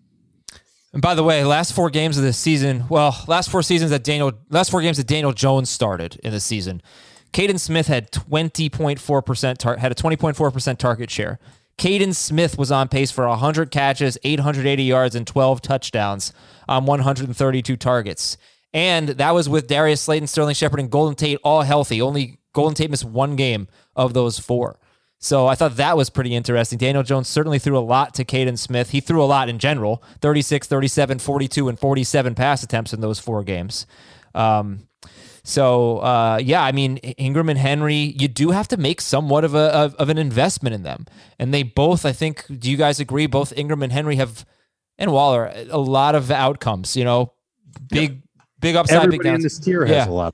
And by the way, last four games of this season, well, last four seasons that Daniel, last four games that Daniel Jones started in the season, Caden Smith had twenty point four percent tar- had a twenty point four percent target share. Caden Smith was on pace for one hundred catches, eight hundred eighty yards, and twelve touchdowns on one hundred thirty-two targets. And that was with Darius Slayton, Sterling Shepard, and Golden Tate all healthy. Only Golden Tate missed one game of those four. So I thought that was pretty interesting. Daniel Jones certainly threw a lot to Caden Smith. He threw a lot in general, thirty-six, thirty-seven, forty-two, and forty-seven pass attempts in those four games. Um, so, uh, yeah, I mean, Ingram and Henry, you do have to make somewhat of, a, of, of an investment in them. And they both, I think, do you guys agree, both Ingram and Henry have, and Waller, a lot of outcomes, you know, big, yep. big upside, Everybody big downside. in this tier has yeah. a lot.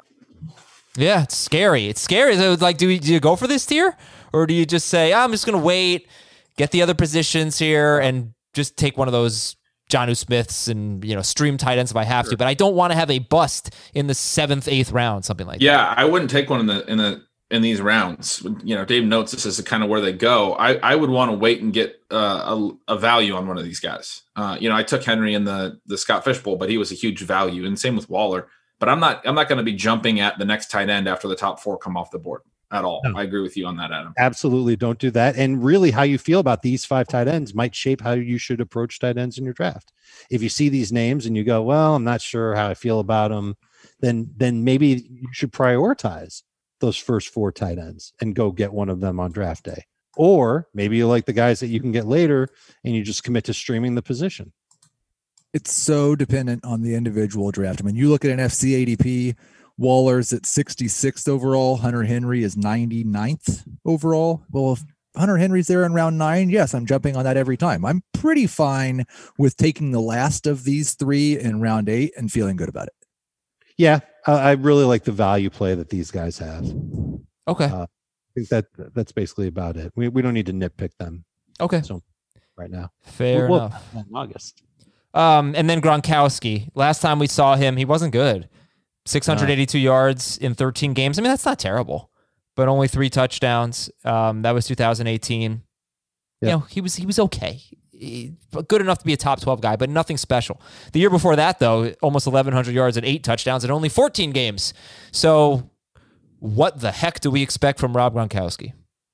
Yeah, it's scary. It's scary. So, like, do, we, do you go for this tier? Or do you just say, oh, I'm just going to wait, get the other positions here, and just take one of those Jonnu Smiths and, you know, stream tight ends if I have sure. to, but I don't want to have a bust in the seventh, eighth round, something like yeah, that. Yeah, I wouldn't take one in the in the in these rounds. You know, Dave notes this is kind of where they go. I, I would want to wait and get uh, a, a value on one of these guys. Uh, you know, I took Henry in the the Scott Fish Bowl, but he was a huge value, and same with Waller. But I'm not I'm not going to be jumping at the next tight end after the top four come off the board at all. No. I agree with you on that, Adam. Absolutely, don't do that. And really, how you feel about these five tight ends might shape how you should approach tight ends in your draft. If you see these names and you go, well, I'm not sure how I feel about them, then then maybe you should prioritize those first four tight ends and go get one of them on draft day. Or maybe you like the guys that you can get later and you just commit to streaming the position. It's so dependent on the individual draft. I mean, you look at an F C A D P, Waller's at sixty-sixth overall. Hunter Henry is ninety-ninth overall. Well, if Hunter Henry's there in round nine, yes, I'm jumping on that every time. I'm pretty fine with taking the last of these three in round eight and feeling good about it. Yeah, uh, I really like the value play that these guys have. Okay. Uh, I think that that's basically about it. We we don't need to nitpick them. Okay. So right now, fair well, enough. In August. Um, and then Gronkowski. Last time we saw him, he wasn't good. six hundred eighty-two uh, yards in thirteen games. I mean, that's not terrible, but only three touchdowns. Um, that was two thousand eighteen. Yeah. You know, he was he was okay, he, good enough to be a top twelve guy, but nothing special. The year before that, though, almost eleven hundred yards and eight touchdowns in only fourteen games. So, what the heck do we expect from Rob Gronkowski?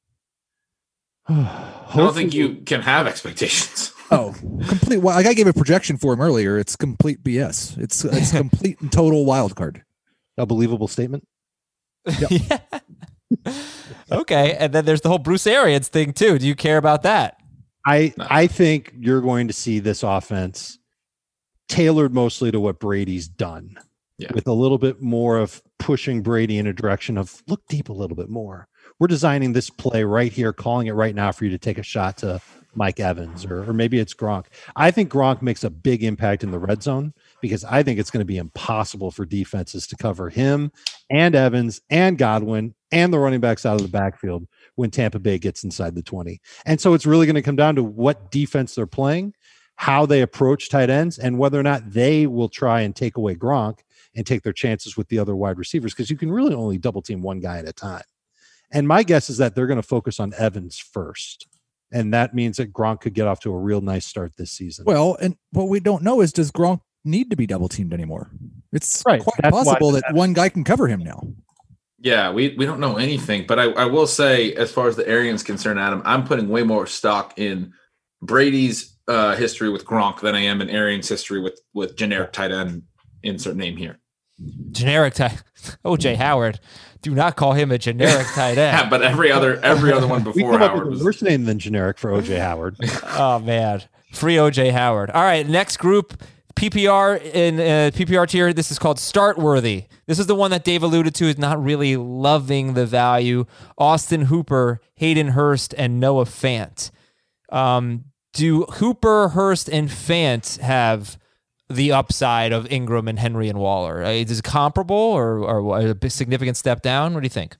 I don't think you can have expectations. Oh, complete. Well, like I gave a projection for him earlier. It's complete B S. It's it's complete and total wild card. A believable statement. Yep. Yeah. Okay, and then there's the whole Bruce Arians thing too. Do you care about that? I No. I think you're going to see this offense tailored mostly to what Brady's done, Yeah. with a little bit more of pushing Brady in a direction of look deep a little bit more. We're designing this play right here, calling it right now for you to take a shot to Mike Evans, or, or maybe it's Gronk. I think Gronk makes a big impact in the red zone because I think it's going to be impossible for defenses to cover him and Evans and Godwin and the running backs out of the backfield when Tampa Bay gets inside the twenty. And so it's really going to come down to what defense they're playing, how they approach tight ends, and whether or not they will try and take away Gronk and take their chances with the other wide receivers, because you can really only double team one guy at a time. And my guess is that they're going to focus on Evans first. And that means that Gronk could get off to a real nice start this season. Well, and what we don't know is, does Gronk need to be double teamed anymore? It's Right. quite That's possible why- that one guy can cover him now. Yeah, we, we don't know anything, but I, I will say, as far as the Arians concerned, Adam, I'm putting way more stock in Brady's uh, history with Gronk than I am in Arians' history with with generic tight end. Insert name here. Generic tight. O J Howard. Do not call him a generic tight Yeah, end. but every other every other one we before come up Howard with was a worse name than generic for O J Howard. Oh man, free O J Howard. All right, next group, P P R in uh, P P R tier. This is called Start Worthy. This is the one that Dave alluded to is not really loving the value. Austin Hooper, Hayden Hurst, and Noah Fant. Um, do Hooper, Hurst, and Fant have the upside of Ingram and Henry and Waller? Uh, Is it comparable or, or a big significant step down? What do you think?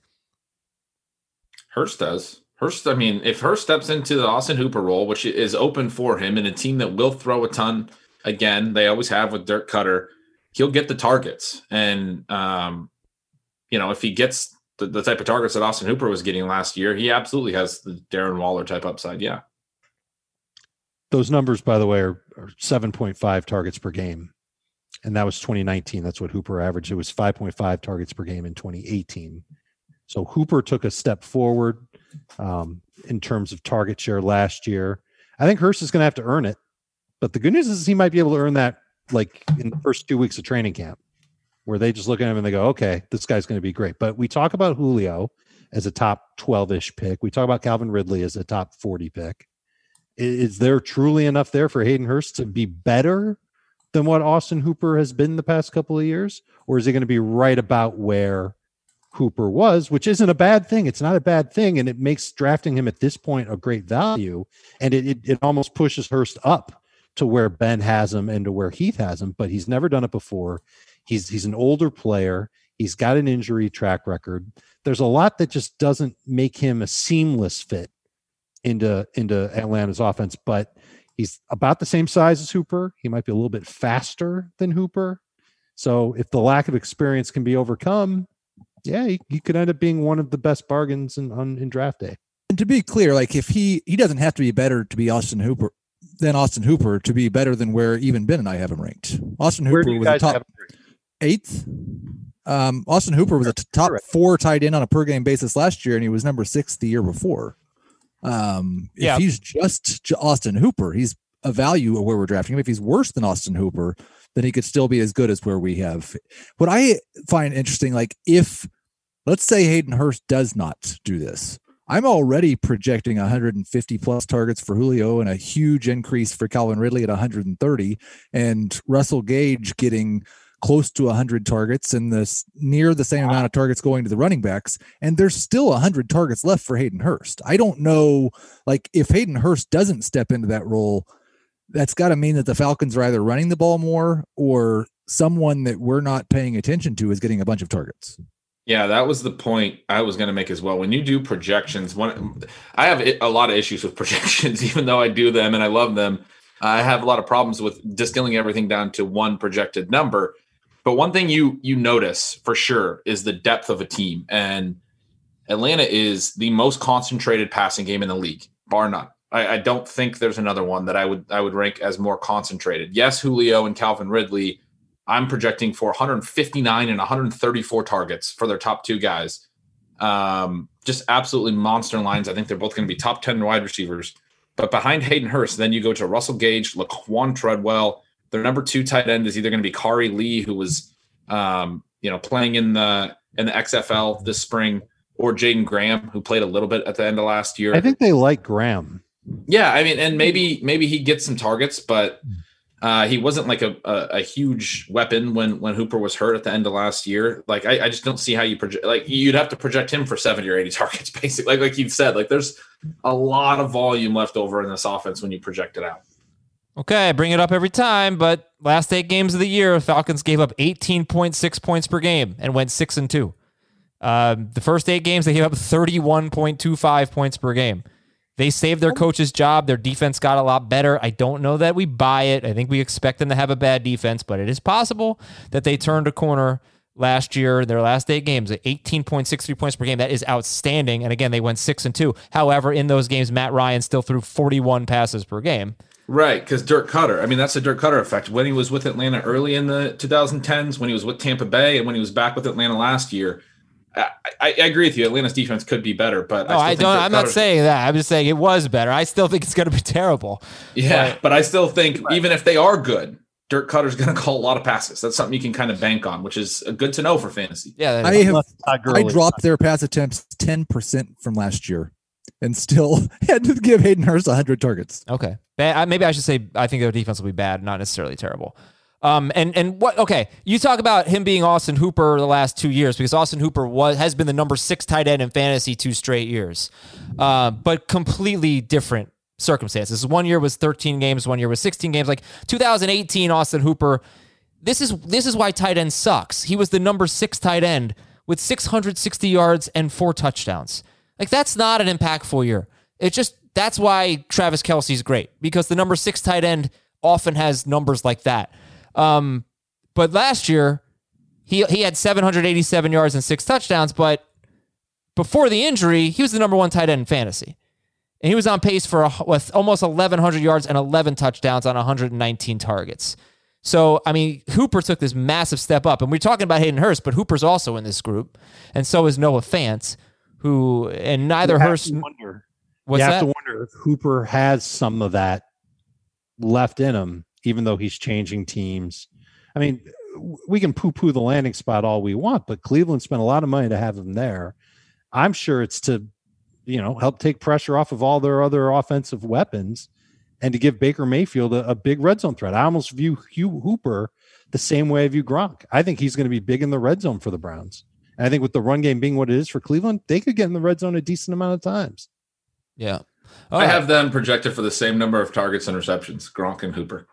Hurst does. Hurst, I mean, if Hurst steps into the Austin Hooper role, which is open for him in a team that will throw a ton, again, they always have with Dirk Cutter, he'll get the targets. And, um, you know, if he gets the, the type of targets that Austin Hooper was getting last year, he absolutely has the Darren Waller type upside. Yeah. Those numbers, by the way, are, are seven point five targets per game. And that was twenty nineteen. That's what Hooper averaged. It was five point five targets per game in twenty eighteen. So Hooper took a step forward um, in terms of target share last year. I think Hurst is going to have to earn it. But the good news is he might be able to earn that like in the first two weeks of training camp, where they just look at him and they go, okay, this guy's going to be great. But we talk about Julio as a top twelve-ish pick. We talk about Calvin Ridley as a top forty pick. Is there truly enough there for Hayden Hurst to be better than what Austin Hooper has been the past couple of years? Or is he going to be right about where Hooper was, which isn't a bad thing? It's not a bad thing. And it makes drafting him at this point a great value. And it, it, it almost pushes Hurst up to where Ben has him and to where Heath has him, but he's never done it before. He's, he's an older player. He's got an injury track record. There's a lot that just doesn't make him a seamless fit into into Atlanta's offense, but he's about the same size as Hooper. He might be a little bit faster than Hooper. So if the lack of experience can be overcome, yeah, he, he could end up being one of the best bargains in on in draft day. And to be clear, like if he he doesn't have to be better to be Austin Hooper than Austin Hooper to be better than where even Ben and I have him ranked. Austin Where do Hooper you was a guys top have him? eighth. Um, Austin Hooper was a t- top four tight end on a per game basis last year, and he was number six the year before. Um, if Yeah. he's just j- Austin Hooper, he's a value of where we're drafting him. If he's worse than Austin Hooper, then he could still be as good as where we have. What I find interesting, like if let's say Hayden Hurst does not do this, I'm already projecting one hundred fifty plus targets for Julio and a huge increase for Calvin Ridley at one hundred thirty, and Russell Gage getting close to one hundred targets and this near the same amount of targets going to the running backs. And there's still one hundred targets left for Hayden Hurst. I don't know, like if Hayden Hurst doesn't step into that role, that's got to mean that the Falcons are either running the ball more or someone that we're not paying attention to is getting a bunch of targets. Yeah, that was the point I was going to make as well. When you do projections, one, I have a lot of issues with projections, even though I do them and I love them. I have a lot of problems with distilling everything down to one projected number. But one thing you you notice for sure is the depth of a team. And Atlanta is the most concentrated passing game in the league, bar none. I, I don't think there's another one that I would I would rank as more concentrated. Yes, Julio and Calvin Ridley, I'm projecting for one hundred fifty-nine and one hundred thirty-four targets for their top two guys. Um, just absolutely monster lines. I think they're both going to be top ten wide receivers. But behind Hayden Hurst, then you go to Russell Gage, Laquan Treadwell. Their number two tight end is either going to be Kari Lee, who was um, you know, playing in the in the X F L this spring, or Jaden Graham, who played a little bit at the end of last year. I think they like Graham. Yeah, I mean, and maybe maybe he gets some targets, but Uh, he wasn't like a, a, a huge weapon when, when Hooper was hurt at the end of last year. Like, I, I just don't see how you project, like you'd have to project him for seventy or eighty targets, basically. Like, like you've said, like there's a lot of volume left over in this offense when you project it out. Okay, I bring it up every time, but last eight games of the year, Falcons gave up eighteen point six points per game and went six and two. Um, the first eight games, they gave up thirty-one point two five points per game. They saved their coach's job. Their defense got a lot better. I don't know that we buy it. I think we expect them to have a bad defense, but it is possible that they turned a corner last year in their last eight games at eighteen point six three points per game. That is outstanding. And again, they went six and two. However, in those games, Matt Ryan still threw forty-one passes per game. Right, because Dirk Cutter. I mean, that's the Dirk Cutter effect. When he was with Atlanta early in the twenty tens, when he was with Tampa Bay, and when he was back with Atlanta last year, I, I, I agree with you. Atlanta's defense could be better, but no, I, I don't. I'm not saying that. I'm just saying it was better. I still think it's going to be terrible. Yeah, but, but I still think right. even if they are good, Dirk Cutter's going to call a lot of passes. That's something you can kind of bank on, which is good to know for fantasy. Yeah, I have. I dropped their pass attempts ten percent from last year, and still had to give Hayden Hurst one hundred targets. Okay, maybe I should say I think their defense will be bad, not necessarily terrible. Um, and, and what, okay, you talk about him being Austin Hooper the last two years because Austin Hooper was, has been the number six tight end in fantasy two straight years, uh, but completely different circumstances. One year was thirteen games, one year was sixteen games. Like two thousand eighteen, Austin Hooper, this is, this is why tight end sucks. He was the number six tight end with six hundred sixty yards and four touchdowns. Like that's not an impactful year. It just, that's why Travis Kelce's great because the number six tight end often has numbers like that. Um, but last year he he had seven hundred eighty-seven yards and six touchdowns, but before the injury, he was the number one tight end in fantasy. And he was on pace for a, with almost eleven hundred yards and eleven touchdowns on one hundred nineteen targets. So, I mean, Hooper took this massive step up. And we're talking about Hayden Hurst, but Hooper's also in this group. And so is Noah Fant, who, and neither Hurst. Wonder, what's you have that? to wonder if Hooper has some of that left in him, even though he's changing teams. I mean, we can poo-poo the landing spot all we want, but Cleveland spent a lot of money to have him there. I'm sure it's to, you know, help take pressure off of all their other offensive weapons and to give Baker Mayfield a, a big red zone threat. I almost view Hugh Hooper the same way I view Gronk. I think he's going to be big in the red zone for the Browns. And I think with the run game being what it is for Cleveland, they could get in the red zone a decent amount of times. Yeah. All I right. have them projected for the same number of targets and receptions, Gronk and Hooper.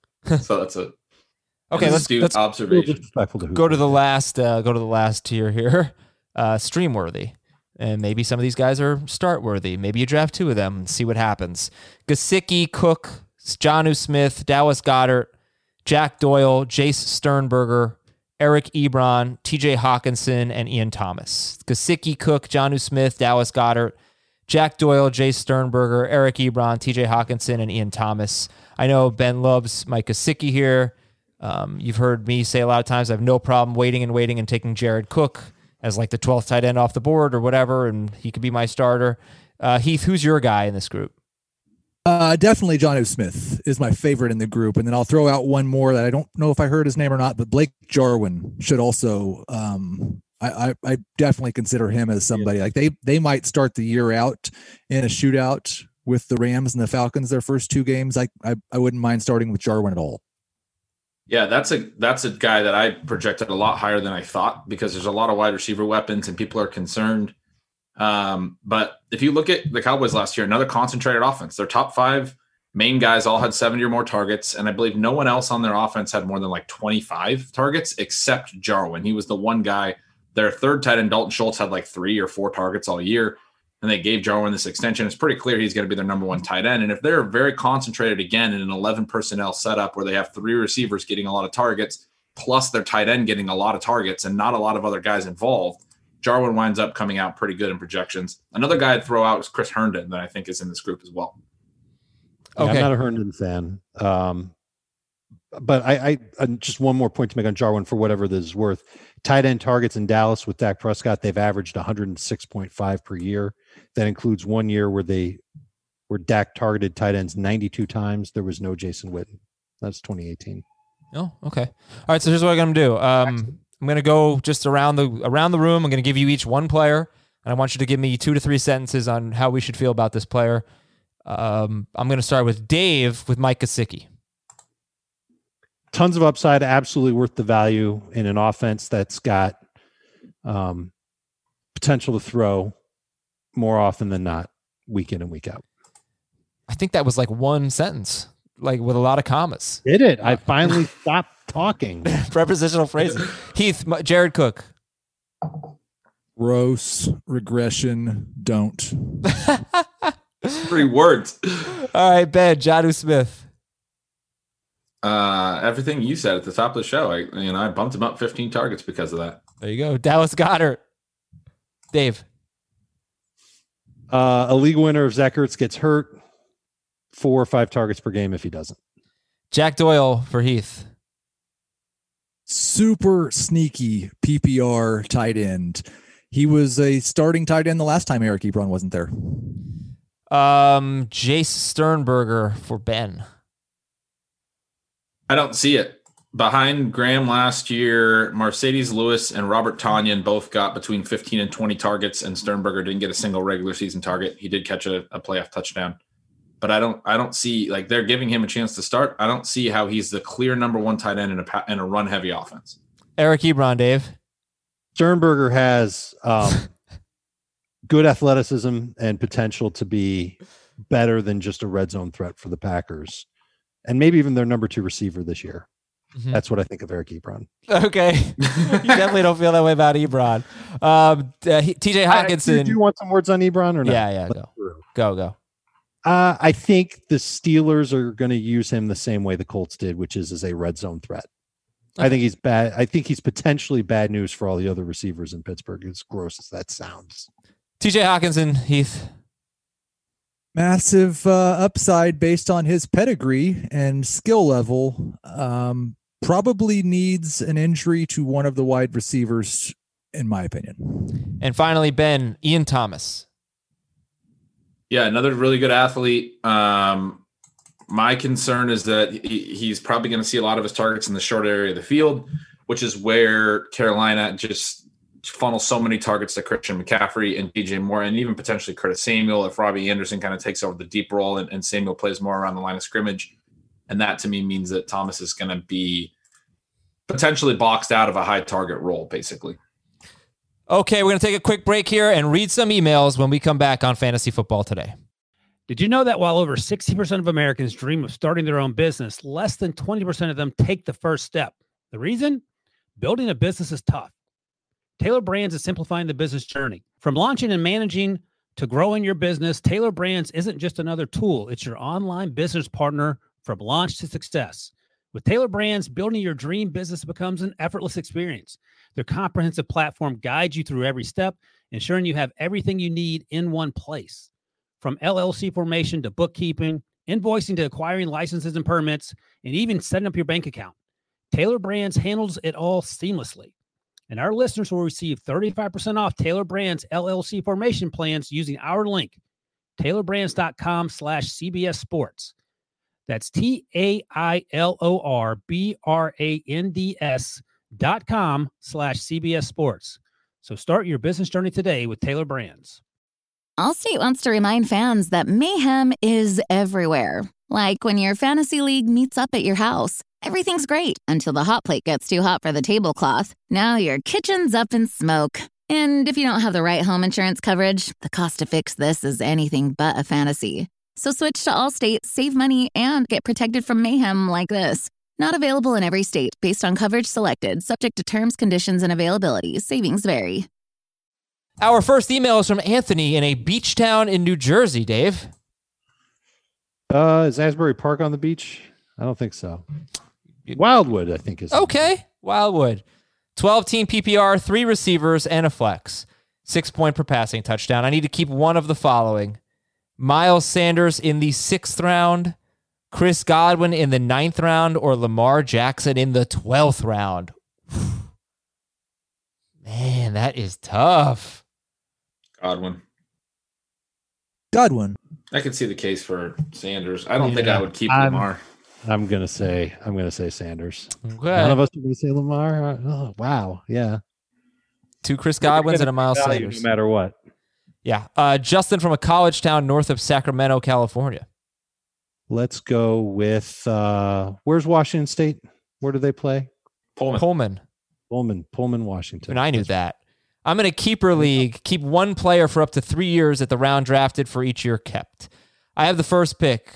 So that's a okay. Let's, let's observation. To go to the last. Uh, go to the last tier here. Uh, stream worthy, and maybe some of these guys are start worthy. Maybe you draft two of them and see what happens. Gesicki, Cook, Jonnu Smith, Dallas Goedert, Jack Doyle, Jace Sternberger, Eric Ebron, T J Hawkinson, and Ian Thomas. Gesicki, Cook, Jonnu Smith, Dallas Goedert, Jack Doyle, Jace Sternberger, Eric Ebron, T J Hawkinson, and Ian Thomas. I know Ben loves Mike Gesicki here. Um, you've heard me say a lot of times I have no problem waiting and waiting and taking Jared Cook as like the twelfth tight end off the board or whatever, and he could be my starter. Uh, Heath, who's your guy in this group? Uh, definitely Jonnu Smith is my favorite in the group. And then I'll throw out one more that I don't know if I heard his name or not, but Blake Jarwin should also um, I, I, I definitely consider him as somebody like they, they might start the year out in a shootout with the Rams and the Falcons, their first two games. I, I, I wouldn't mind starting with Jarwin at all. Yeah, that's a that's a guy that I projected a lot higher than I thought because there's a lot of wide receiver weapons and people are concerned. Um, but if you look at the Cowboys last year, another concentrated offense, their top five main guys all had seventy or more targets, and I believe no one else on their offense had more than like twenty-five targets except Jarwin. He was the one guy. Their third tight end, Dalton Schultz, had like three or four targets all year, and they gave Jarwin this extension. It's pretty clear he's going to be their number one tight end. And if they're very concentrated again in an eleven personnel setup where they have three receivers getting a lot of targets, plus their tight end getting a lot of targets and not a lot of other guys involved, Jarwin winds up coming out pretty good in projections. Another guy I'd throw out is Chris Herndon that I think is in this group as well. Yeah, okay. I'm not a Herndon fan. Um, but I, I uh, just one more point to make on Jarwin for whatever this is worth. Tight end targets in Dallas with Dak Prescott, they've averaged one hundred six point five per year. That includes one year where they where Dak targeted tight ends ninety-two times. There was no Jason Witten. That's twenty eighteen. Oh, okay. All right. So here's what I'm going to do. Um, I'm going to go just around the around the room. I'm going to give you each one player, and I want you to give me two to three sentences on how we should feel about this player. Um, I'm going to start with Dave with Mike Gesicki. Tons of upside, absolutely worth the value in an offense that's got um, potential to throw more often than not, week in and week out. I think that was like one sentence, like with a lot of commas. Did it? I finally stopped talking. Prepositional phrases. Heath, Jared Cook. Gross regression. Don't. Three words. All right, Ben, Jonnu Smith. Uh, everything you said at the top of the show. I, you know, I bumped him up fifteen targets because of that. There you go. Dallas Goedert. Dave. Uh, a league winner if Zach Ertz gets hurt, four or five targets per game if he doesn't. Jack Doyle for Heath. Super sneaky P P R tight end. He was a starting tight end the last time Eric Ebron wasn't there. Um, Jace Sternberger for Ben. I don't see it. Behind Graham last year, Mercedes Lewis and Robert Tonyan both got between fifteen and twenty targets, and Sternberger didn't get a single regular season target. He did catch a, a playoff touchdown. But I don't I don't see, like, they're giving him a chance to start. I don't see how he's the clear number one tight end in a, in a run-heavy offense. Eric Ebron, Dave. Sternberger has um, good athleticism and potential to be better than just a red zone threat for the Packers. And maybe even their number two receiver this year. Mm-hmm. That's what I think of Eric Ebron. Okay. You definitely don't feel that way about Ebron. Um, uh, T J Hockenson. Do you want some words on Ebron or not? Yeah, yeah, go. Go, go. Uh, I think the Steelers are going to use him the same way the Colts did, which is as a red zone threat. Okay. I think he's bad. I think he's potentially bad news for all the other receivers in Pittsburgh, as gross as that sounds. T J Hockenson, Heath. Massive uh, upside based on his pedigree and skill level. Um, probably needs an injury to one of the wide receivers, in my opinion. And finally, Ben, Ian Thomas. Yeah, another really good athlete. Um, my concern is that he, he's probably going to see a lot of his targets in the short area of the field, which is where Carolina just funnels so many targets to Christian McCaffrey and D J Moore, and even potentially Curtis Samuel if Robbie Anderson kind of takes over the deep role and, and Samuel plays more around the line of scrimmage. And that to me means that Thomas is going to be potentially boxed out of a high target role, basically. Okay, we're going to take a quick break here and read some emails when we come back on Fantasy Football Today. Did you know that while over sixty percent of Americans dream of starting their own business, less than twenty percent of them take the first step? The reason? Building a business is tough. Taylor Brands is simplifying the business journey. From launching and managing to growing your business, Taylor Brands isn't just another tool. It's your online business partner from launch to success. With Taylor Brands, building your dream business becomes an effortless experience. Their comprehensive platform guides you through every step, ensuring you have everything you need in one place. From L L C formation to bookkeeping, invoicing to acquiring licenses and permits, and even setting up your bank account, Taylor Brands handles it all seamlessly. And our listeners will receive thirty-five percent off Taylor Brands L L C formation plans using our link, taylorbrands.com slash CBS Sports. That's T A I L O R B R A N D S dot com slash CBS Sports. So start your business journey today with Taylor Brands. Allstate wants to remind fans that mayhem is everywhere. Like when your fantasy league meets up at your house. Everything's great until the hot plate gets too hot for the tablecloth. Now your kitchen's up in smoke. And if you don't have the right home insurance coverage, the cost to fix this is anything but a fantasy. So switch to Allstate, save money, and get protected from mayhem like this. Not available in every state based on coverage selected, subject to terms, conditions, and availability. Savings vary. Our first email is from Anthony in a beach town in New Jersey, Dave. Uh, is Asbury Park on the beach? I don't think so. Wildwood, I think is. Okay, Wildwood. twelve-team P P R, three receivers, and a flex. Six point per passing touchdown. I need to keep one of the following. Miles Sanders in the sixth round, Chris Godwin in the ninth round, or Lamar Jackson in the twelfth round. Man, that is tough. Godwin. Godwin. I could see the case for Sanders. I don't Yeah, think I would keep I'm- Lamar. I'm gonna say I'm gonna say Sanders. Okay. None of us are gonna say Lamar. Oh, wow, yeah. Two Chris Godwins and a Miles Value Sanders. no matter what. Yeah. Uh, Justin from a college town north of Sacramento, California. Let's go with uh where's Washington State? Where do they play? Pullman. Pullman. Pullman, Pullman, Washington. And I knew that. I'm in a keeper league. Keep one player for up to three years at the round drafted for each year kept. I have the first pick.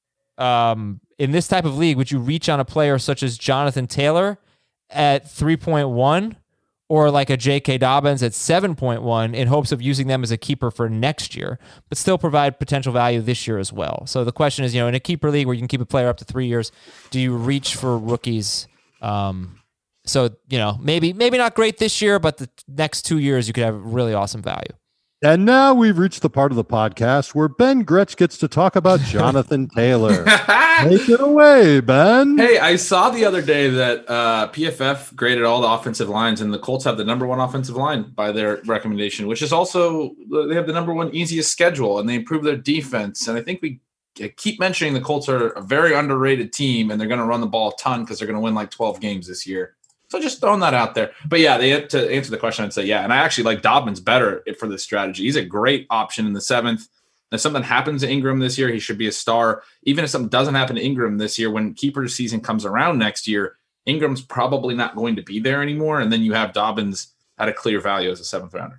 Um, in this type of league, would you reach on a player such as Jonathan Taylor at three point one or like a J K. Dobbins at seven point one in hopes of using them as a keeper for next year, but still provide potential value this year as well? So the question is, you know, in a keeper league where you can keep a player up to three years, do you reach for rookies? Um, so, you know, maybe maybe not great this year, but the next two years you could have really awesome value. And now we've reached the part of the podcast where Ben Gretsch gets to talk about Jonathan Taylor. Take it away, Ben. Hey, I saw the other day that uh, P F F graded all the offensive lines, and the Colts have the number one offensive line by their recommendation, which is also they have the number one easiest schedule, and they improve their defense. And I think we keep mentioning the Colts are a very underrated team, and they're going to run the ball a ton because they're going to win like twelve games this year. So just throwing that out there. But yeah, they had to answer the question, I'd say yeah. And I actually like Dobbins better for this strategy. He's a great option in the seventh. If something happens to Ingram this year, he should be a star. Even if something doesn't happen to Ingram this year, when keeper season comes around next year, Ingram's probably not going to be there anymore. And then you have Dobbins at a clear value as a seventh rounder.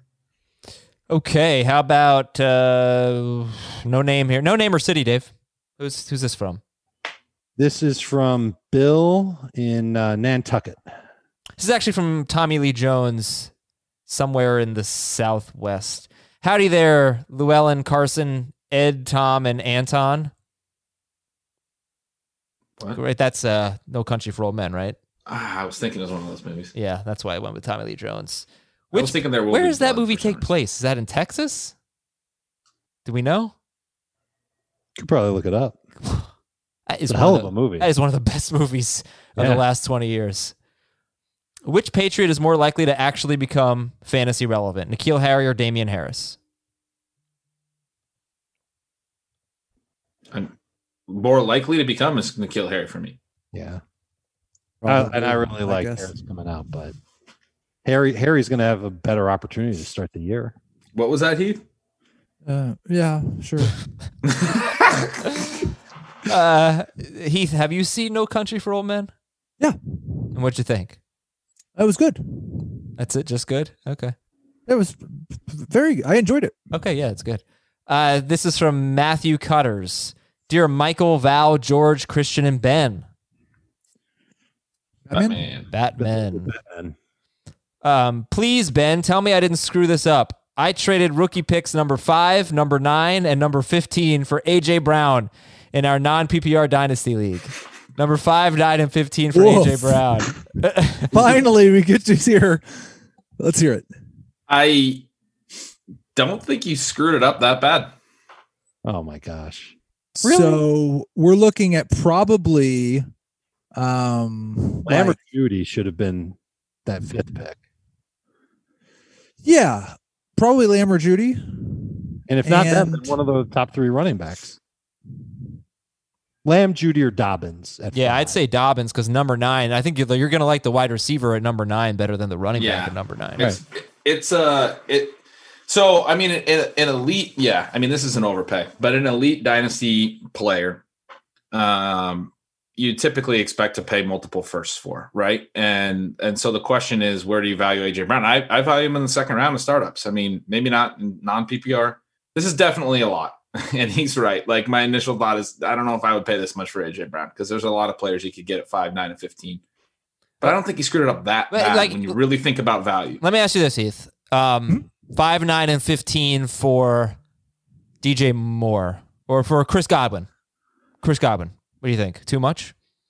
Okay, how about uh, no name here? No name or city, Dave? Who's who's this from? This is from Bill in uh, Nantucket. This is actually from Tommy Lee Jones, somewhere in the Southwest. Howdy there, Llewellyn, Carson, Ed, Tom, and Anton. What? Right, that's uh, No Country for Old Men, right? Ah, I was thinking it was one of those movies. Yeah, that's why I went with Tommy Lee Jones. I was thinking there will where be does that blood movie for some take reason. place? Is that in Texas? Do we know? Could probably look it up. That It's is a one hell of of the- a movie. That is one of the best movies of Yeah. the last twenty years. Which Patriot is more likely to actually become fantasy relevant? N'Keal Harry or Damian Harris? I'm more likely to become is N'Keal Harry for me. Yeah. Uh, and I really I like guess. Harris coming out, but Harry Harry's going to have a better opportunity to start the year. What was that, Heath? Uh, yeah, sure. Uh, Heath, have you seen No Country for Old Men? Yeah. And what'd you think? That was good. That's it? Just good? Okay. It was very, I enjoyed it. Okay, yeah, it's good. Uh, this is from Matthew Cutters. Dear Michael, Val, George, Christian, and Ben. Batman? Batman. Batman. And Um, please, Ben, tell me I didn't screw this up. I traded rookie picks number five, number nine, and number fifteen for A J Brown in our non-P P R Dynasty League. Number five, nine, and fifteen for Woof. A J Brown. Finally, we get to hear. Let's hear it. I don't think you screwed it up that bad. oh my gosh. So we're looking at probably um Lambert like- Judy should have been that fifth pick. yeah, probably Lamb or Judy. And if not that, then And- one of the top three running backs. Lamb, Judy, or Dobbins. At Yeah, five. I'd say Dobbins because number nine, I think you're, you're going to like the wide receiver at number nine better than the running Yeah. back at number nine. It's It's uh it. So I mean, an, an elite, yeah. I mean, this is an overpay, but an elite dynasty player, um, you typically expect to pay multiple firsts for, right? And and so the question is, where do you value A J Brown? I, I value him in the second round of startups. I mean, maybe not non P P R. This is definitely a lot, and he's right. Like my initial thought is, I don't know if I would pay this much for A J Brown because there's a lot of players you could get at five, nine, and fifteen. But I don't think he screwed it up that But, bad like- when you really think about value. Let me ask you this, Heath. Um, Hmm? five, nine, and fifteen for D J Moore or for Chris Godwin. Chris Godwin. What do you think? Too much?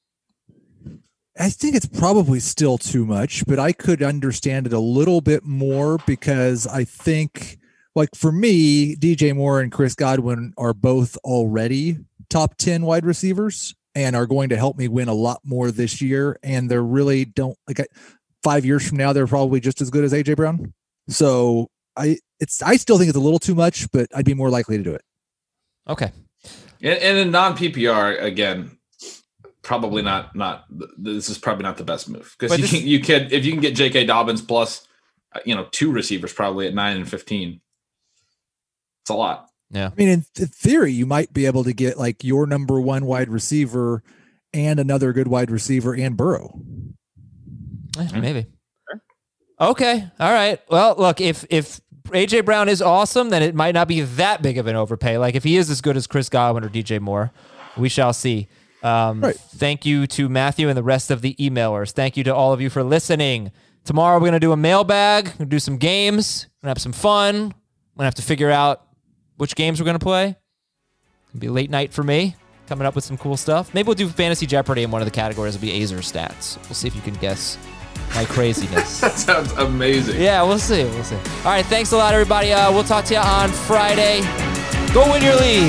I think it's probably still too much, but I could understand it a little bit more because I think, like for me, D J Moore and Chris Godwin are both already top ten wide receivers and are going to help me win a lot more this year. And they're really don't like I, five years from now, they're probably just as good as A J Brown. So I, it's, I still think it's a little too much, but I'd be more likely to do it. Okay. And, and in non P P R, again, probably not. Not this is probably not the best move because But you this- can, you can if you can get J K. Dobbins plus, uh, you know, two receivers probably at nine and fifteen. It's a lot. Yeah. I mean, in th- theory, you might be able to get like your number one wide receiver and another good wide receiver and Burrow. Eh, maybe. Okay. All right. Well, look, if if A J Brown is awesome, then it might not be that big of an overpay. Like if he is as good as Chris Godwin or D J Moore, we shall see. Um, Right. Thank you to Matthew and the rest of the emailers. Thank you to all of you for listening. Tomorrow we're going to do a mailbag. We're going to do some games. We're going to have some fun. We're going to have to figure out which games we're going to play. It'll be a late night for me, coming up with some cool stuff. Maybe we'll do Fantasy Jeopardy, and one of the categories will be Azer stats. We'll see if you can guess my craziness. That sounds amazing. Yeah, we'll see. We'll see. All right. Thanks a lot, everybody. Uh, we'll talk to you on Friday. Go win your league.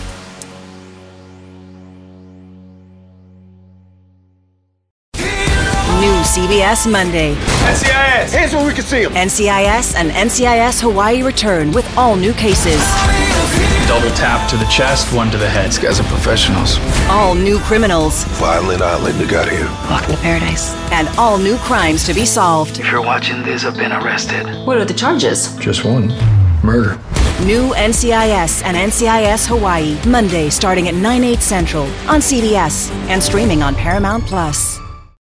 New C B S Monday. N C I S. Hands where we can see them. N C I S and N C I S Hawaii return with all new cases. Double tap to the chest, one to the head. These guys are professionals. All new criminals. Violent island you got here. Welcome to paradise. And all new crimes to be solved. If you're watching this, I've been arrested. What are the charges? Just one. Murder. New N C I S and N C I S Hawaii. Monday starting at nine, eight central on C B S and streaming on Paramount Plus.